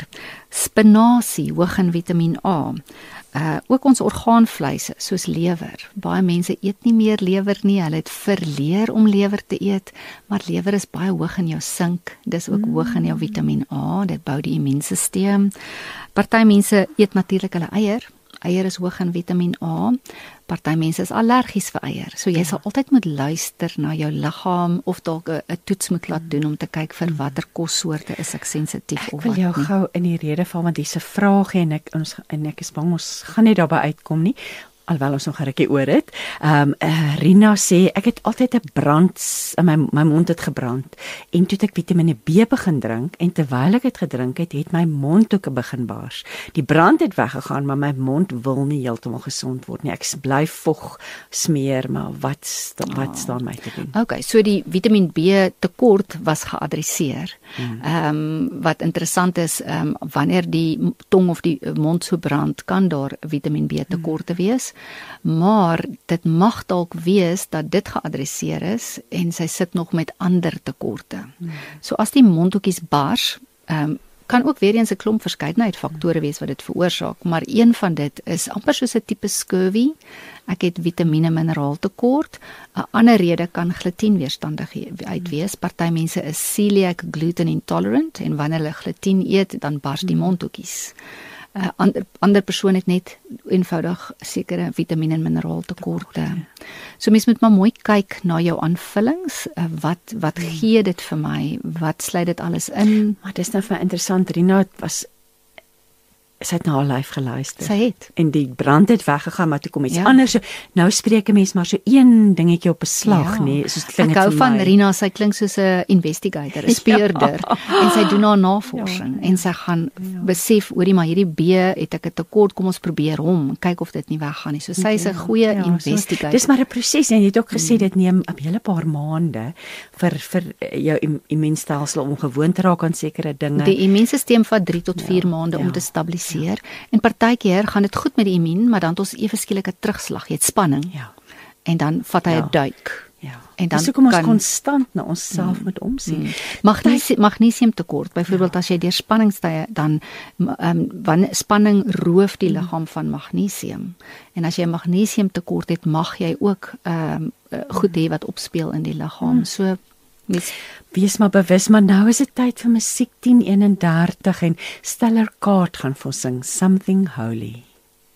Spinasie hoog in Vitamiin A. Uh, ook ons orgaanvleise, soos lewer. Baie mense eet nie meer lewer nie, hulle het verleer om lewer te eet, maar lewer is baie hoog in jou sink, dis ook mm. hoog in jou Vitamiin A, dit bou die immuunstelsel. Party mense eet natuurlik hulle eier, eier is hoog in Vitamiin A, party mense is allergies vir eier, so jy ja. sal altyd moet luister na jou liggaam, of dalk 'n toets moet laat doen, om te kyk vir watter kossoorte is ek sensitief of wat nie. Ek wil jou gou in die rede val, want dis 'n vraag en ek, ons, en ek is bang ons gaan nie daarby uitkom nie, alhoewel ons nog 'n rukkie oor het. Um, uh, Rina sê, ek het altyd 'n brand, in my, my mond het gebrand, en toe het ek Vitamiene B begin drink, en terwyl ek dit gedrink het, het my mond ook begin bars. Die brand het weggegaan, maar my mond wil nie heeltemal gesond word nie. Ek bly vog smeer, maar wat, sta, wat oh. staan my te doen? Ok, so die Vitamiin B tekort was geadresseer. Hmm. Um, wat interessant is, um, wanneer die tong of die mond so brand, kan daar Vitamiin B tekorte hmm. wees. Maar dit mag dalk wees dat dit geadresseer is en sy sit nog met ander tekorte. Hmm. So as die mondhoekies bars, um, kan ook weer eens 'n klomp verskeidenheid faktore wees wat dit veroorsaak, maar een van dit is amper soos 'n tipe scurvy. Ek het vitamiene mineraal tekort. 'n Ander rede kan glutenweerstandigheid wees. Party mense is celiac gluten intolerant en wanneer hulle gluten eet, dan bars die mondhoekies. 'n uh, ander, ander persoon het net eenvoudig sekere vitamiene en mineraal tekorte. So mens moet maar mooi kyk na jou aanvullings, uh, wat wat hmm. gee dit vir my, wat sluit dit alles in? Maar dis nou vir interessant, Rina was sy het na haar lyf geluister. Sy het. En die brand het weggegaan, maar toe kom iets ja. anders. So, nou spreek 'n mens maar so een dingetjie op 'n slag, ja. nee, soos klink ek hou van Rina, sy klink soos 'n investigator, 'n speurder, ja. en sy doen haar navorsing, ja. en sy gaan ja. besef, oorie, maar hierdie B het ek 'n tekort, kom ons probeer hom, kyk of dit nie weggaan nie. So sy is 'n goeie ja, investigator. So, dis maar 'n proses, en jy het ook gesê, dit neem 'n hele paar maande vir, vir jou immuunstelsel om gewoon te raak aan sekere dinge. Die immuunstelsel vat drie tot vier ja. maande ja. om te stabiliseer. Ja. En partykeer gaan dit goed met die immuun, maar dan het ons ewe skielike terugslag, jy het spanning. Ja. En dan vat hy 'n ja. duik. Ja. En dan dis hoekom ons kan konstant na onsself mm, moet omsien. Mm. Magnesium, magnesium tekort, byvoorbeeld ja. as jy deur spanning stye, dan um, wanneer spanning roof die liggaam van magnesium. En as jy magnesium tekort het, mag jy ook um, goed hê wat opspeel in die liggaam. Mm. So Wees, wees maar bewus, maar nou is dit tyd vir musiek tien eenendertig en Stellar Kaart gaan vir ons sing Something Holy.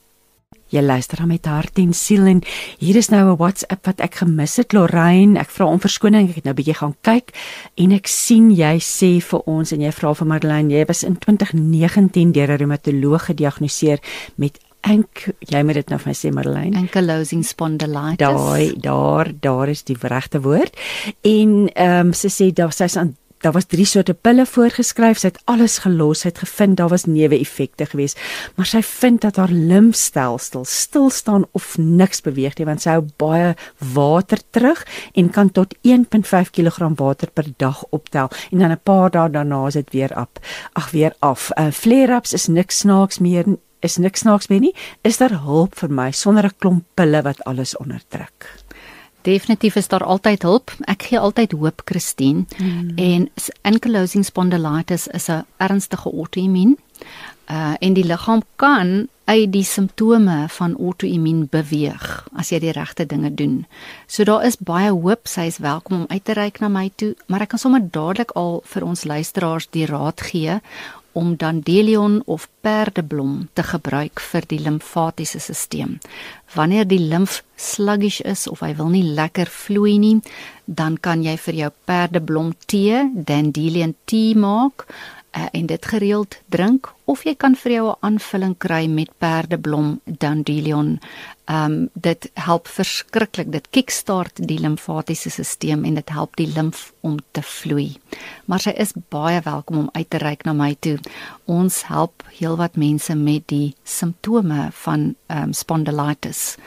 Jy luister aan met hart en siel en hier is nou 'n WhatsApp wat ek gemis het, Lorraine. Ek vra om verskoning, ek het nou 'n bietjie gaan kyk en ek sien jy sê vir ons en jy vra vir Madeleine, jy was in twintig negentien deur 'n reumatoloog gediagnoseer met Enk, jy moet dit nou vir my sê, Madeleine. Ankylosing spondylitis. Daar, daar, daar is die regte woord. En ehm um, sy sê daar sy's aan daar was drie soorte pille voorgeskryf, sy het alles gelos, sy het gevind daar was neeweffekte gewees, maar sy vind dat haar limfstelsel stil staan of niks beweeg nie, want sy hou baie water terug en kan tot een komma vyf kilogram water per dag optel en dan 'n paar dae daarna is dit weer op. Ag weer af. Uh, flare-ups is niks snaaks meer is niks snaaks meer nie. Is daar hulp vir my sonder 'n klomp pille wat alles onderdruk? Definitief is daar altyd hulp. Ek gee altyd hoop, Christine. Hmm. En ankylosing spondylitis is 'n ernstige auto-immuun. Uh, en die liggaam kan uit die simptome van auto-immuun beweeg as jy die regte dinge doen. So daar is baie hoop, sy is welkom om uit te reik na my toe, maar ek kan sommer dadelik al vir ons luisteraars die raad gee om dandelion of perdeblom te gebruik vir die limfatiese stelsel. Wanneer die limf sluggish is of hy wil nie lekker vloei nie, dan kan jy vir jou perdeblom tee, dandelion tee maak. uh, en dit gereeld drink, of jy kan vir jou 'n aanvulling kry met perdeblom dandelion. Um, dit help verskriklik, dit kickstart die limfatiese stelsel en dit help die limf om te vloei. Maar sy is baie welkom om uit te reik na my toe. Ons help heelwat mense met die simptome van um, spondylitis.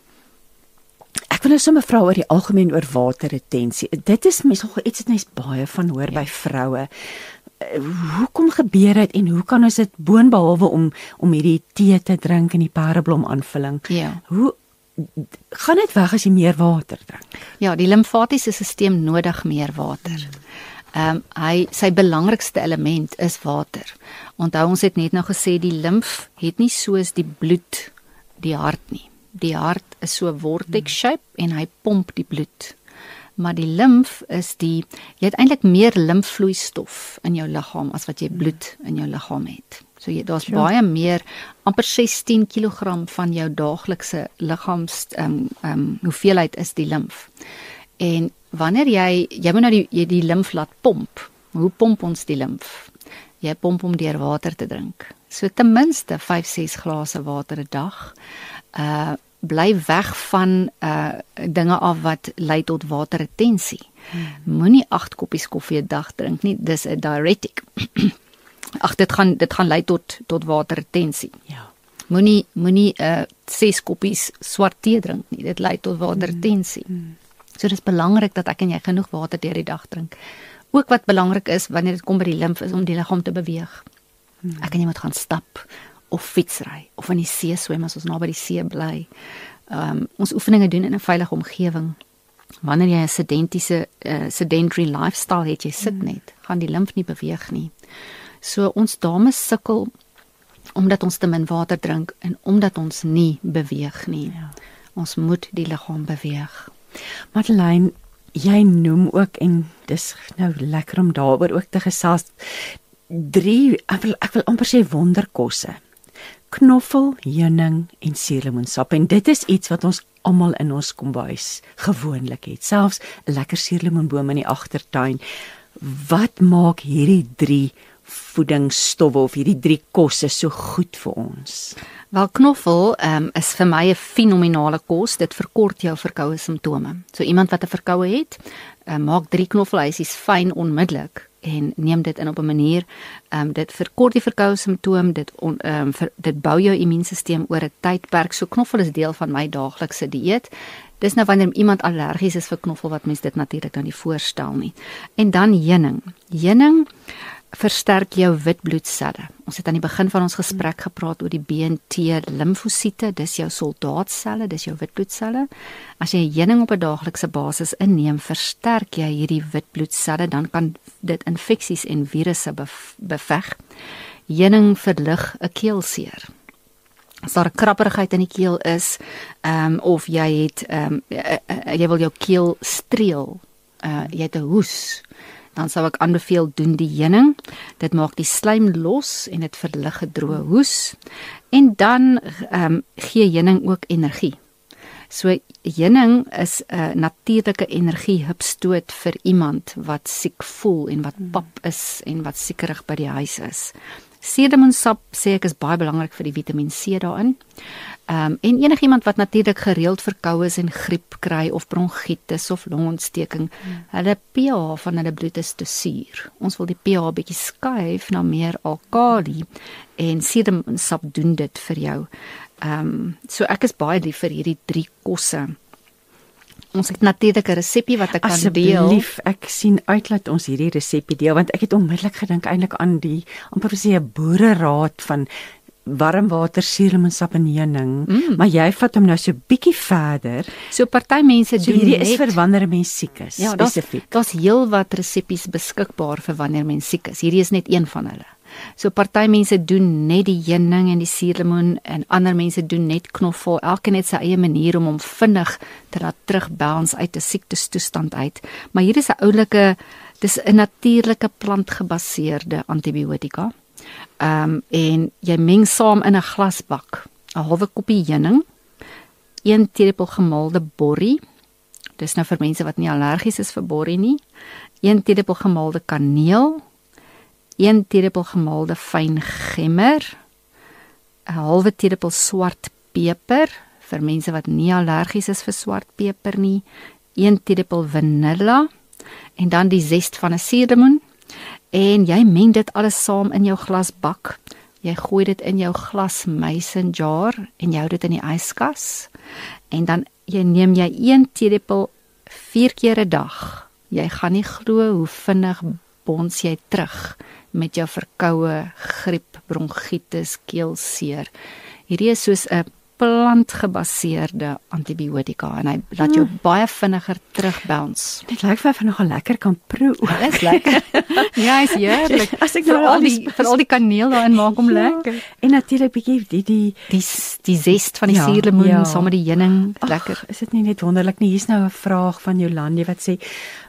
Ek wil nou sommer vra oor die algemeen oor waterretensie. Dit is mens nog iets wat mens baie van hoor ja. by vroue. Hoekom gebeur dit en hoe kan ons dit boonbehalwe om om hierdie tee te drink en die perdeblom aanvulling? Ja. Hoe gaan dit weg as jy meer water drink? Ja, die limfatiese stelsel nodig meer water. Ehm um, hy sy belangrikste element is water. Onthou ons het net nou gesê die limf het nie soos die bloed die hart nie. Die hart is so vortex shape en hy pomp die bloed. Maar die limf is die, jy het eintlik meer limfvloeistof in jou liggaam as wat jy bloed in jou liggaam het. So jy, daar's sure. baie meer, amper sestien kilogram van jou daaglikse liggaams um, um, hoeveelheid is die limf. En wanneer jy, jy moet nou die, jy die limf laat pomp. Hoe pomp ons die limf? Jy pomp om deur water te drink. So ten minste vyf ses glase water 'n dag. Uh, bly weg van uh, dinge af wat lei tot waterretensie. Hmm. Moenie agt koppies koffie 'n dag drink nie, dis 'n diuretic. Ag dit gaan dit gaan lei tot tot waterretensie. Ja. Moenie moenie uh, ses koppies swart tee drink nie, dit lei tot waterretensie. Hmm. So dis belangrik dat ek en jy genoeg water deur die dag drink. Ook wat belangrik is wanneer dit kom by die limf is om die liggaam te beweeg. Hmm. Ek en jy moet gaan stap of fietsry, of in die see swem as ons naby die see bly. Um, ons oefeninge doen in 'n veilige omgewing. Wanneer jy 'n sedentiese, uh, sedentary lifestyle het, jy sit net, gaan die limf nie beweeg nie. So ons dames sukkel, omdat ons te min water drink, en omdat ons nie beweeg nie. Ja. Ons moet die liggaam beweeg. Madeleine, jy noem ook, en dis nou lekker om daaroor ook te gesels, drie, ek wil, ek wil amper sê wonderkosse. Knoffel, heuning en suurlemoensap, en dit is iets wat ons almal in ons kombuis gewoonlik het, selfs 'n lekker suurlemoenboom in die agtertuin. Wat maak hierdie drie voedingsstowwe of hierdie drie kosse so goed vir ons? Wel, knoffel um, is vir my 'n fenominale kos, dit verkort jou verkoue simptome. So iemand wat 'n verkoue het, uh, maak drie knoffelhuisies fyn onmiddellik, en neem dit in op 'n manier, um, dit verkort die verkoue simptoom, dit, on, um, ver, dit bou jou immuunstelsel oor 'n tydperk, so knoffel is deel van my daaglikse dieet. Dis nou wanneer iemand allergies is vir knoffel, wat mens dit natuurlik nou nie voorstel nie. En dan heuning. Heuning versterk jou witbloedselle. Ons het aan die begin van ons gesprek gepraat oor die B en T limfosiete, dis jou soldaatselle, dis jou witbloedselle. As jy heuning op 'n daaglikse basis inneem, versterk jy hierdie witbloedselle, dan kan dit infeksies en virusse beveg. Heuning verlig 'n keelseer. As daar 'n krapperigheid in die keel is, um, of jy het um, jy wil jou keel streel, uh, jy het 'n hoes, dan sou ek aanbeveel doen die heuning. Dit maak die slijm los en dit verlig 'n droë hoes. En dan um, gee heuning ook energie. So heuning is 'n uh, natuurlike energiehupstoot vir iemand wat siek voel en wat pap is en wat siekerig by die huis is. Suurlemoensap sê ek is baie belangrik vir die Vitamiin C daarin. Um, en enigiemand wat natuurlik gereeld verkoue is en griep kry of bronkietis of longontsteking, hmm. hulle pH van hulle bloed is te suur. Ons wil die pH bietjie skuif na meer alkali, en suurlemoensap doen dit vir jou. Um, so ek is baie lief vir hierdie drie kosse. Ons het natuurlik 'n resepie wat ek kan deel. Asseblief, ek sien uit dat ons hierdie resepie deel, want ek het onmiddellik gedink eintlik aan die amper sê 'n boereraad van warm water, suurlemoensap en heuning, mm. maar jy vat hom nou so bietjie verder. So party mense so doen hierdie net, is vir wanneer 'n mens siek is, ja, spesifiek. Daar's heelwat resepies beskikbaar vir wanneer mens siek is. Hierdie is net een van hulle. So party mense doen net die heuning en die suurlemoen, en ander mense doen net knoffel. Elkeen het sy eie manier om hom vinnig te laat terugbounce uit 'n siektestoestand uit. Maar hier is 'n oulike, dis 'n natuurlike plantgebaseerde antibiotika. Um, en jy meng saam in 'n glasbak 'n halwe koppie heuning, een teelepel gemaalde borrie. Dis nou vir mense wat nie allergies is vir borrie nie. een teelepel gemaalde kaneel, een teelepel gemaalde fyn gemmer, 'n halwe teelepel swart peper, vir mense wat nie allergies is vir swart peper nie, een teelepel vanilla, en dan die zest van 'n suurlemoen, en jy meng dit alles saam in jou glasbak. Jy gooi dit in jou glas mason jar en jy hou dit in die yskas. En dan jy neem jy een teelepel vier keer 'n dag. Jy gaan nie glo hoe vinnig bons jy terug met jou verkoue, griep, bronkietis, keelseer. Hierdie is soos 'n plantgebaseerde antibiotika en hy laat jou baie vinniger terugbounce. Dit lyk vir my nogal lekker kan proe. Dit is lekker. Ja, is heerlik. As ek vir nou al die vir al die kaneel daarin maak hom Ja. lekker. En natuurlik bietjie die die Die die zest van die Ja, suurlemoen ja. saam met die heuning, lekker. Ag, is dit nie net wonderlik nie? Hier's nou 'n vraag van Jolande wat sê: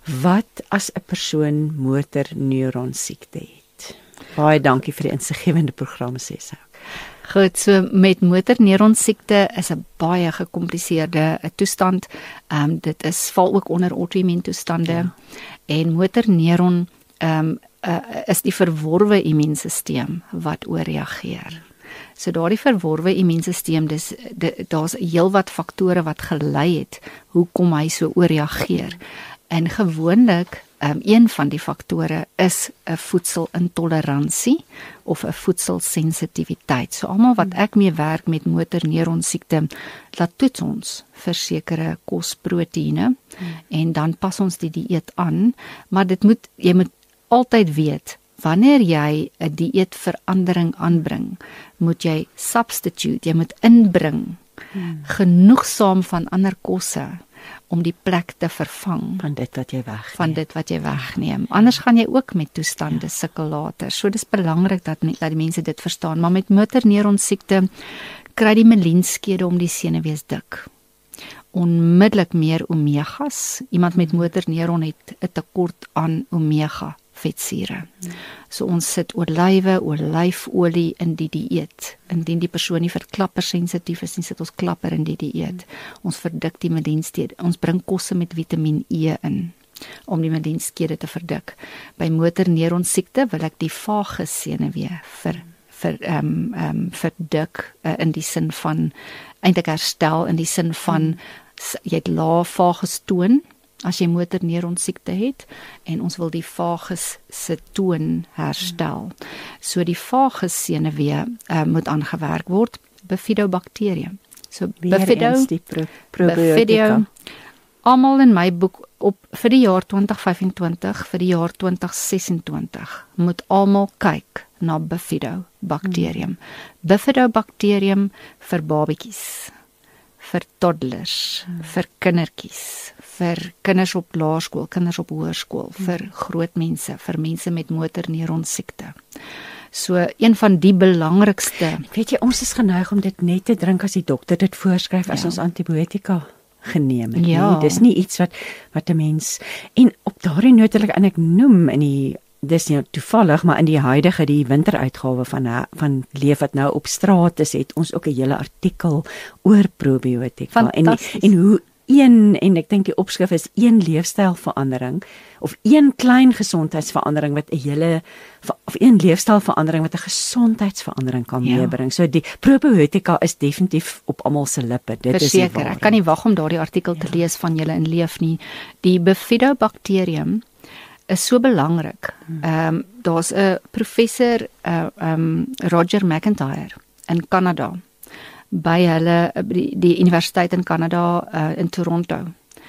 wat as 'n persoon motorneuron siekte het? Baie dankie vir die insiggewende programme, sê sy. Goed, so met motorneuron siekte is 'n baie gekompliseerde uh, toestand. Ehm um, dit is val ook onder auto-immuun toestande. Ja. En motorneuron ehm um, uh, is die verworwe immuunstelsel wat ooreageer. So daardie verworwe immuunstelsel, dis daar's heelwat faktore wat gelei het hoekom hy so ooreageer. En gewoonlik Um, een van die faktore is 'n voedselintoleransie of 'n voedselsensitiwiteit. So almal wat ek mee werk met motorneuron siekte, laat toets ons vir sekere kosproteïene hmm. en dan pas ons die dieet aan, maar dit moet jy moet altyd weet wanneer jy 'n dieetverandering aanbring, moet jy substitute, jy moet inbring hmm. genoegsaam van ander kosse om die plek te vervang van dit wat jy weg van dit wat jy wegneem. Anders gaan jy ook met toestande sukkel later. So dis belangrik dat nie, dat die mense dit verstaan, maar met motorneuron siekte kry die melienskede om die senuwees dik. Onmiddellik meer omegas. Iemand met motorneuron het 'n tekort aan omega vetsure. Hmm. So ons sit olywe, olyfolie in die dieet. Indien die persoon nie vir klapper sensitief is nie, sit ons klapper in die dieet. Hmm. Ons verdik die melienskede. Ons bring kosse met vitamien E in om die melienskede te verdik. By motorneuron siekte wil ek die vagus senuwee vir vir ehm um, ehm um, verdik uh, in die sin van eintlik herstel in die sin van hmm. jy het lae vagus toon as jy motorneuron siekte het, en ons wil die vagus se toon herstel. Hmm. So die vagus senuwee uh, moet aangewerk word, bifidobakterium. So bifido, die pro probiotika. Almal in my boek op vir die jaar twintig vyf en twintig, vir die jaar twintig ses en twintig moet almal kyk na bifidobakterium. Hmm. Bifidobakterium vir babatjies, vir toddlers, hmm. vir kindertjies, vir kinders op laerskool, kinders op hoërskool, hmm. vir groot mense, vir mense met motorneuron siekte. So een van die belangrikste. Weet jy, ons is geneig om dit net te drink as die dokter dit voorskryf as ja. ons antibiotika geneem het. Ja. Nee, dis nie iets wat wat 'n mens, en op daardie noot wil ek en ek noem in die dis nie toevallig, maar in die huidige die winteruitgawe van van Leef wat nou op straat is, het ons ook 'n hele artikel oor probiotika en en hoe een, en ek dink die opskrif is een leefstylverandering of een klein gesondheidsverandering wat 'n hele of een leefstylverandering wat 'n gesondheidsverandering kan ja. meebring. So die probiotika is definitief op almal se lippe. Dit Verseker, is die ek kan nie wag om daardie artikel ja. te lees van julle in Leef nie. Die bifidobakterium is so belangrik. Ehm um, daar's 'n professor uh, um, Roger McIntyre in Kanada by hulle die, die universiteit in Kanada uh, in Toronto.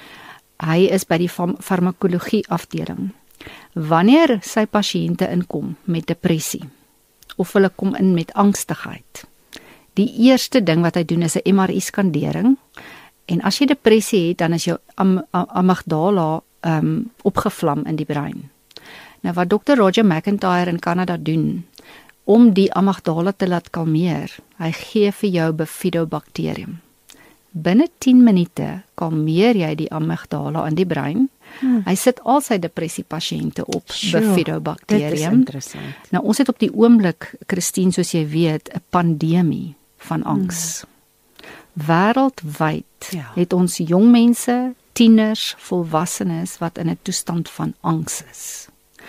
Hy is by die farmakologie afdeling. Wanneer sy pasiënte inkom met depressie of hulle kom in met angstigheid, die eerste ding wat hy doen is 'n M R I-skandering, en as jy depressie het, dan is jou am, am, amygdala um, opgevlam in die brein. Nou wat dokter Roger McIntyre in Kanada doen, om die amygdala te laat kalmeer, hy gee vir jou bifidobakterium. Binne tien minute kalmeer jy die amygdala in die brein. Hmm. Hy sit al sy depressiepasiënte op sure. bifidobakterium. Dit is interessant. Nou ons het op die oomblik, Christine, soos jy weet, 'n pandemie van angs. Hmm. Wêreldwyd ja. het ons jong mense, tieners, volwassenes wat in 'n toestand van angs is.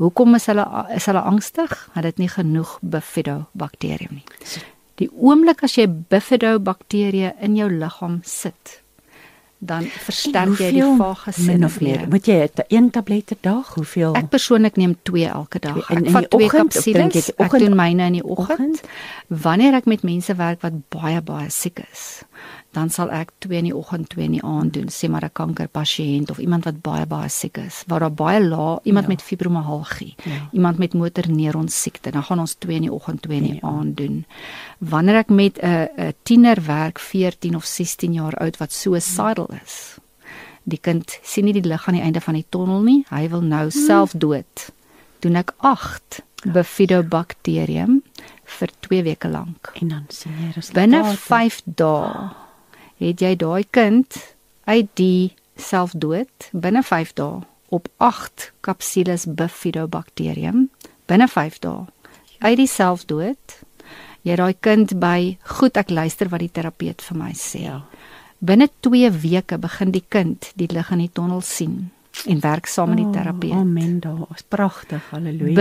Hoekom is hulle is hulle angstig? Het dit nie genoeg bifidobakterium nie. Die oomblik as jy bifidobakterieë in jou liggaam sit, dan versterk jy die vage senuwee. Moet jy een tablet per dag? Hoeveel? Ek persoonlik neem twee elke dag. In, in ek vat twee kapsules. Ek oggend, doen myne in die oggend. oggend. Wanneer ek met mense werk wat baie baie siek is, dan sal ek twee in die oggend, twee in die aand doen, sê maar 'n kankerpasiënt of iemand wat baie baie siek is, waar daar baie laag, iemand ja. met fibromialgie, ja. iemand met motorneuron siekte, dan gaan ons twee in die oggend, twee in die ja. aand doen. Wanneer ek met 'n 'n tiener werk, veertien of sestien jaar oud wat suicidal is. Die kind sien nie die lig aan die einde van die tonnel nie, hy wil nou hmm. self dood. Doen ek agt bifidobakterium vir twee weke lank. En dan sien jy resultate. Binne vyf dae het jy daai kind uit die selfdood binne vyf dae op agt kapsules bifidobakterium binne vyf dae uit die selfdood. Jy daai kind by goed ek luister wat die terapeut vir my sê. Ja. Binne twee weke begin die kind die lig in die tonnel sien en werk saam met die terapeut. Amen, daar is pragtig. Halleluja.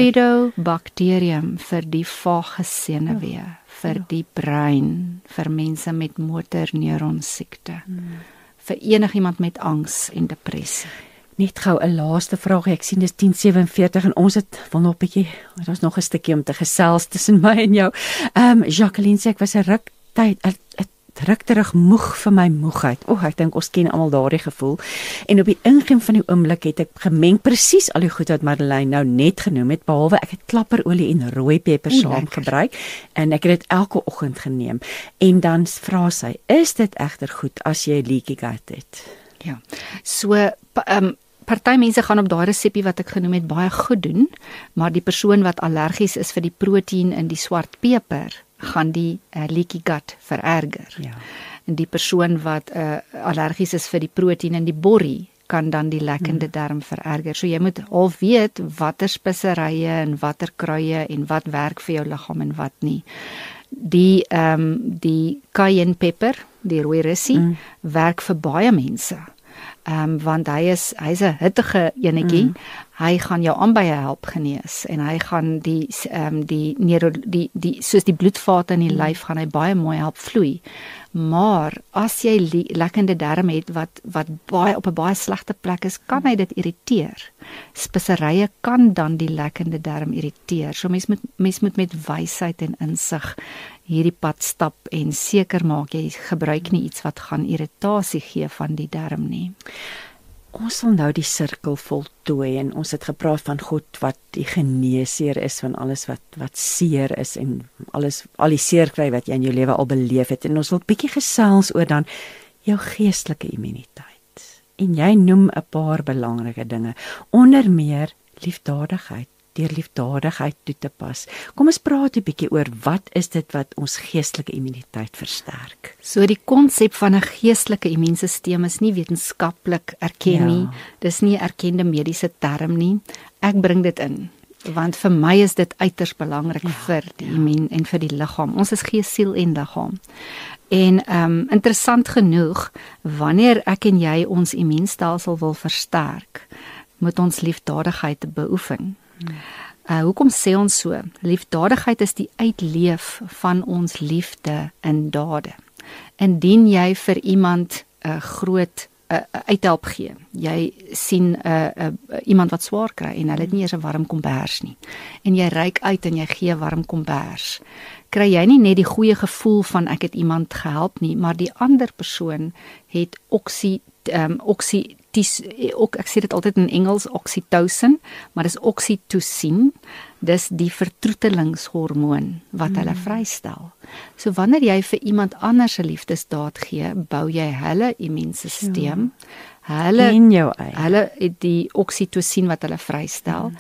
Bifidobakterium vir die vage senuwee, vir ja. die brein, vir mense met motorneuron siekte. Hmm. Vir enigiemand met angs en depressie. Net gou 'n laaste vraag. Ek sien dis tien sewenveertig en ons het wil nog 'n bietjie, daar's nog 'n stukkie om te gesels tussen my en jou. Ehm um, Jacqueline sê ek was 'n ruk tyd 'n ruk terug moeg vir my moegheid. O, oh, ek dink ons ken almal daardie gevoel. En op die ingeen van die oomblik het ek gemeng presies al die goed wat Madeleine nou net genoem het, behalwe ek het klapperolie en rooi peper saam gebruik en ek het dit elke oggend geneem. En dan vra sy, is dit egter goed as jy leaky gut het? Ja. So ehm um, party mense gaan op daai resepie wat ek genoem het baie goed doen, maar die persoon wat allergies is vir die proteïen in die swart peper, gaan die uh, leaky gut vererger. Ja. En die persoon wat uh, allergies is vir die proteïen in die borrie, kan dan die lekkende hmm. darm vererger. So jy moet al weet watter speserye en watter kruie en wat werk vir jou liggaam en wat nie. Die ehm um, die cayenne pepper, die rooi russie, hmm. werk vir baie mense. Ehm um, want hy is hy's 'n hittige enetjie. Mm. Hy gaan jou aanbye help genees en hy gaan die ehm um, die neuro die die soos die bloedvate in die mm. lyf gaan hy baie mooi help vloei. Maar as jy lekkende darm het wat wat baie op 'n baie slegte plek is, kan hy dit irriteer. Speserye kan dan die lekkende darm irriteer. So mens moet mens moet met wysheid en insig hierdie pad stap en seker maak jy gebruik nie iets wat gaan irritasie gee van die darm nie. Ons sal nou die sirkel voltooi en ons het gepraat van God wat die geneesheer is van alles wat wat seer is en alles al die seerkry wat jy in jou lewe al beleef het en ons wil bietjie gesels oor dan jou geestelike immuniteit. En jy noem 'n paar belangrike dinge, onder meer liefdadigheid, deur liefdadigheid toe te pas. Kom ons praat 'n bietjie oor wat is dit wat ons geestelike immuniteit versterk. So die konsep van 'n geestelike immuunstelsel is nie wetenskaplik erken nie. Ja. Dis nie 'n erkende mediese term nie. Ek bring dit in want vir my is dit uiters belangrik ja, vir die ja. immuun en vir die liggaam. Ons is gees, siel en liggaam. En ehm um, interessant genoeg, wanneer ek en jy ons immuunstelsel wil versterk, moet ons liefdadigheid beoefen. Uh, hoekom sê ons so? Liefdadigheid is die uitleef van ons liefde in dade. Indien jy vir iemand 'n uh, groot uh, uithelp gee, jy sien uh, uh, iemand wat swaar kry en hulle het nie eers 'n warm kombers nie, en jy reik uit en jy gee warm kombers, kry jy nie net die goeie gevoel van ek het iemand gehelp nie, maar die ander persoon het oksie um, oksie Dis, ook, ek sê dit altyd in Engels, oxytocin, maar dis oxytocin, dis die vertroetelingshormoon wat mm. hulle vrystel. So wanneer jy vir iemand anders 'n liefdesdaad gee, bou jy hulle immuunstelsel, ja. hulle in jou eie. Hulle het die oxytocin wat hulle vrystel, mm.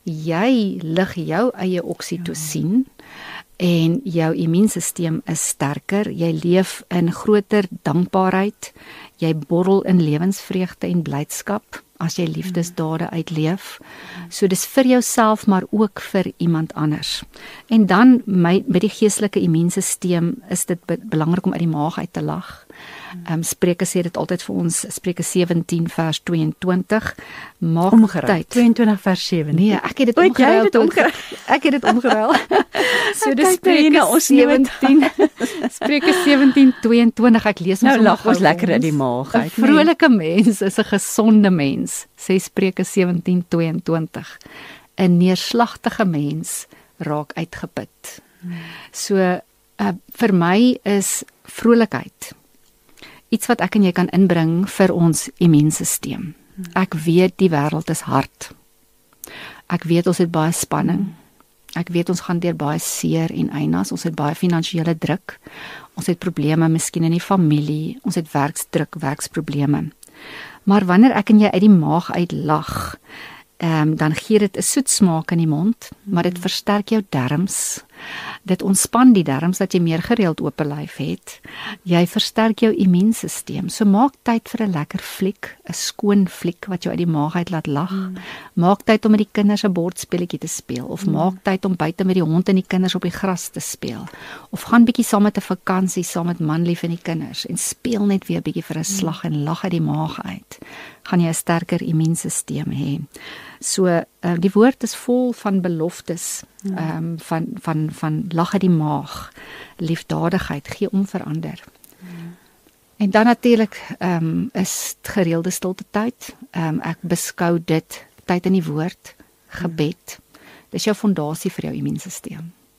jy lig jou eie oxytocin, ja. en jou immuunstelsel is sterker, jy leef in groter dankbaarheid, jy borrel in lewensvreugde en blydskap as jy liefdesdade uitleef. So dis vir jouself maar ook vir iemand anders. En dan my, met die geestelike immuunstelsel is dit be- belangrik om uit die maag uit te lag. Um, Spreuke sê dit altyd vir ons, Spreuke sewentien vers tweeëntwintig, maak Omgeruil, tyd. tweeëntwintig vers sewentien. Nee, ek het dit O, het jy omgeruil. dit toe- omgeruil? Ek het dit omgeruil. So dis Kyk, Marina, Spreuke ons sewentien, Spreuke sewentien tweeëntwintig, ek lees hom Nou sommer lag ons gou lekker vir in die ons. maag 'n uit, nee. vrolike mens is 'n gesonde mens, sê Spreuke sewentien tweeëntwintig. 'n Neerslagtige mens raak uitgeput. So uh, vir my is vrolikheid iets wat ek en jy kan inbring vir ons immuunstelsel. Ek weet die wêreld is hard. Ek weet ons het baie spanning. Ek weet ons gaan deur baie seer en einas, ons het baie finansiële druk. Ons het probleme miskien in die familie, ons het werksdruk, werksprobleme. Maar wanneer ek en jy uit die maag uit lag, um, dan gee dit 'n soet smaak in die mond, maar dit versterk jou darmes. Dit ontspan die darmes dat jy meer gereeld oop lyf het. Jy versterk jou immuunstelsel. So maak tyd vir 'n lekker fliek, 'n skoon fliek wat jou uit die maag uit laat lag. Mm. Maak tyd om met die kinders 'n bordspeletjie te speel of mm. maak tyd om buite met die hond en die kinders op die gras te speel. Of gaan bietjie saam met 'n vakansie saam met manlief en die kinders en speel net weer bietjie vir 'n slag en lag uit die maag uit. Gaan jy 'n sterker immuunstelsel hê. So uh, die woord is vol van beloftes, mm. um, van van van lag uit die maag, liefdadigheid, gee om verander. Mm. En dan natuurlik um, is gereelde stilte tyd. Um, ek beskou dit tyd in die woord, gebed. Dis jou fondasie vir jou immuunstelsel.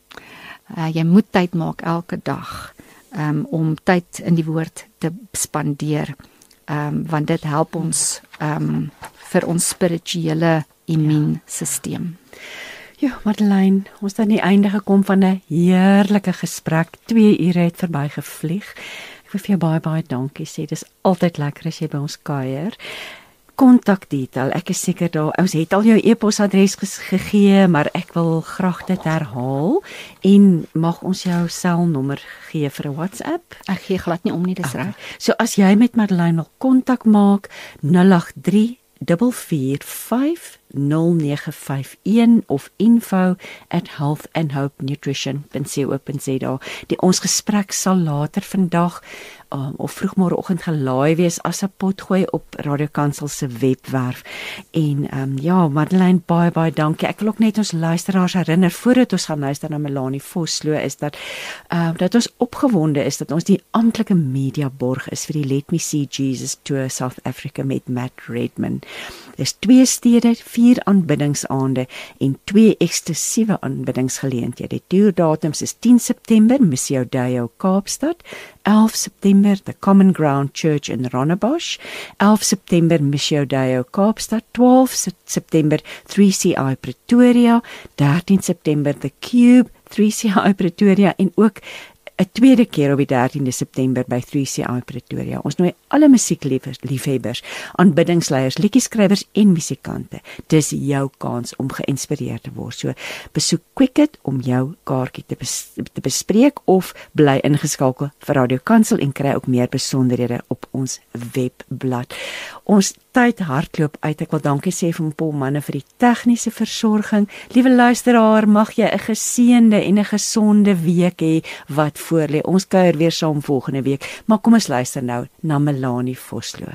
Uh, jy moet tyd maak elke dag um, om tyd in die woord te spandeer, um, want dit help ons um, vir ons spirituele immuunstelsel. Ja, Madeleine, ons het aan die einde gekom van 'n heerlike gesprek. Twee ure het verby gevlieg. Ek wil vir jou baie baie dankie sê. Dis altyd lekker as jy by ons kuier. Kontakdetail, ek is seker daar, ons het al jou e-posadres gegee, maar ek wil graag dit herhaal en mag ons jou selnommer gee vir 'n WhatsApp? Ek gee glad nie om nie, dis Okay. reg. So as jy met Madeleine wil kontak maak, nul agt drie vier vier vyf nul nege vyf een of info at health and hope nutrition dot co dot za. Die ons gesprek sal later vandag um, of vroegmôreoggend gelaai wees as 'n potgooi op Radio Kansel se webwerf. En um, ja, Madeleine, baie baie dankie. Ek wil ook net ons luisteraars herinner voordat ons gaan luister na Melanie Vosloo is dat uh, dat ons opgewonde is dat ons die amptelike media borg is vir die Let Me See Jesus Tour South Africa met Matt Redman. Dis twee stede, vier aanbiddingsaande en twee eksklusiewe aanbiddingsgeleenthede. Die toerdatums is tien September, Missio Deo Kaapstad, elf September, The Common Ground Church in Rondebosch, elf September, Missio Deo Kaapstad, twaalf September, three C I Pretoria, dertien September, The Cube, three C I Pretoria en ook 'n tweede keer op die dertiende September by three C I Pretoria. Ons nooi alle musiekliefhebbers, aanbiddingsleiers, liedjieskrywers en musikante. Dis jou kans om geïnspireer te word. So besoek Quicket om jou kaartjie te, bes, te bespreek of bly ingeskakel vir Radio Kansel en kry ook meer besonderhede op ons webblad. Ons tyd hardloop uit. Ek wil dankie sê vir Paul Manne vir die tegniese versorging. Liewe luisteraar, mag jy 'n geseënde en 'n gesonde week hê wat voorlê. Ons kuier weer saam volgende week. Maar kom ons luister nou na Melanie Vosloo.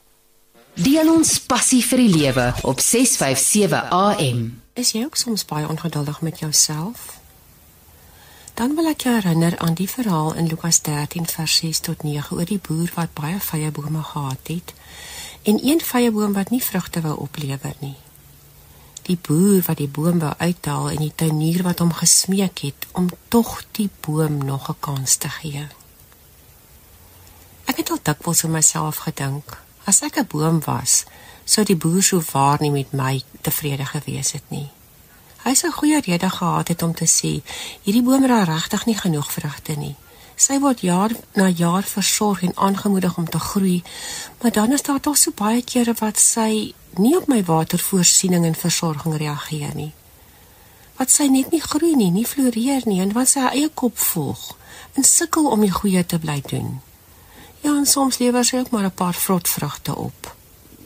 Deel ons passie vir die lewe op ses vyf sewe A M. Is jy ook soms baie ongeduldig met jouself? Dan wil ek jou herinner aan die verhaal in Lukas dertien vers ses tot nege oor die boer wat baie vyebome gehad het en een vyeboom wat nie vrugte wou oplewer nie. Die boer wat die boom wou uithaal en die tuinier wat hom gesmeek het om tog die boom nog 'n kans te gee. Ek het al dikwels vir myself gedink, as ek 'n boom was, sou die boer so waar nie met my tevrede gewees het nie. Hy sou 'n goeie rede gehad het om te sê, hierdie boom dra regtig nie genoeg vrugte nie. Sy word jaar na jaar versorg en aangemoedig om te groei, maar dan is daar toch so baie kere wat sy nie op my watervoorsiening en versorging reageer nie. Wat sy net nie groei nie, nie floreer nie, en wat sy haar eie kop volg, en sukkel om die goeie te bly doen. Ja, en soms lewer sy ook maar 'n paar vrotvrugte op.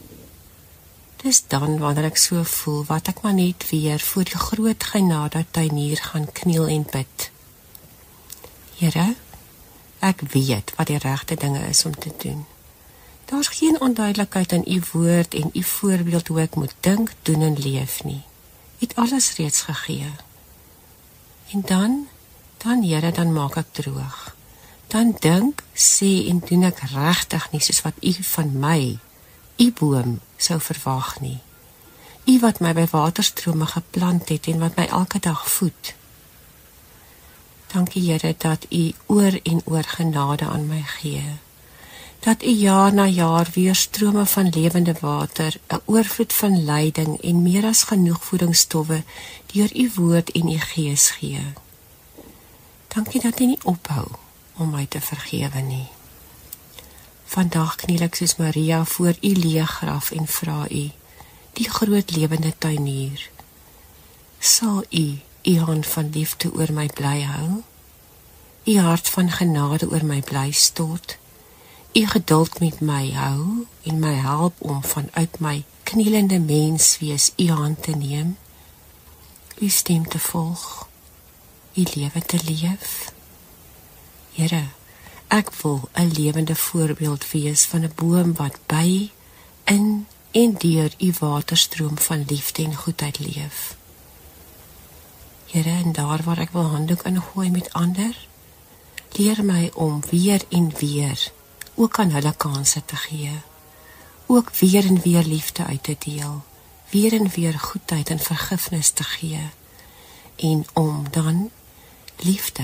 Dis dan wanneer ek so voel, wat ek maar net weer voor die groot genade tuinier gaan kniel en bid. Here, Ek weet wat die regte dinge is om te doen. Daar's geen onduidelikheid in u woord en u voorbeeld hoe ek moet dink, doen en leef nie. U het alles reeds gegee. En dan, dan Here, dan maak ek droog. Dan dink, sê en doen ek regtig nie soos wat u van my, u boom, sou verwag nie. U wat my by waterstrome geplant het en wat my elke dag voed. Dankie Here dat u oor en oor genade aan my gee. Dat u jaar na jaar weer strome van lewende water, 'n oorvloed van lyding en meer as genoeg voedingsstowwe deur u woord en u gees gee. Dankie dat u nie ophou om my te vergewe nie. Vandag kniel ek soos Maria voor u leë graf en vra u, die groot lewende tuinier, sal u u hand van liefde oor my bly hou, u hart van genade oor my bly stort, u geduld met my hou en my help om vanuit my knielende menswees u hand te neem, u stem te volg, u lewe te leef. Here, ek wil 'n lewende voorbeeld wees van 'n boom wat by, in en deur u waterstroom van liefde en goedheid leef. Here, en daar waar ek wil handdoek ingooi met ander, leer my om weer en weer ook aan hulle kanse te gee, ook weer en weer liefde uit te deel, weer en weer goedheid en vergifnis te gee, en om dan liefde,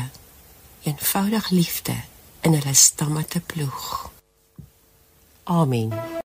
eenvoudig liefde, in hulle stamme te ploeg. Amen.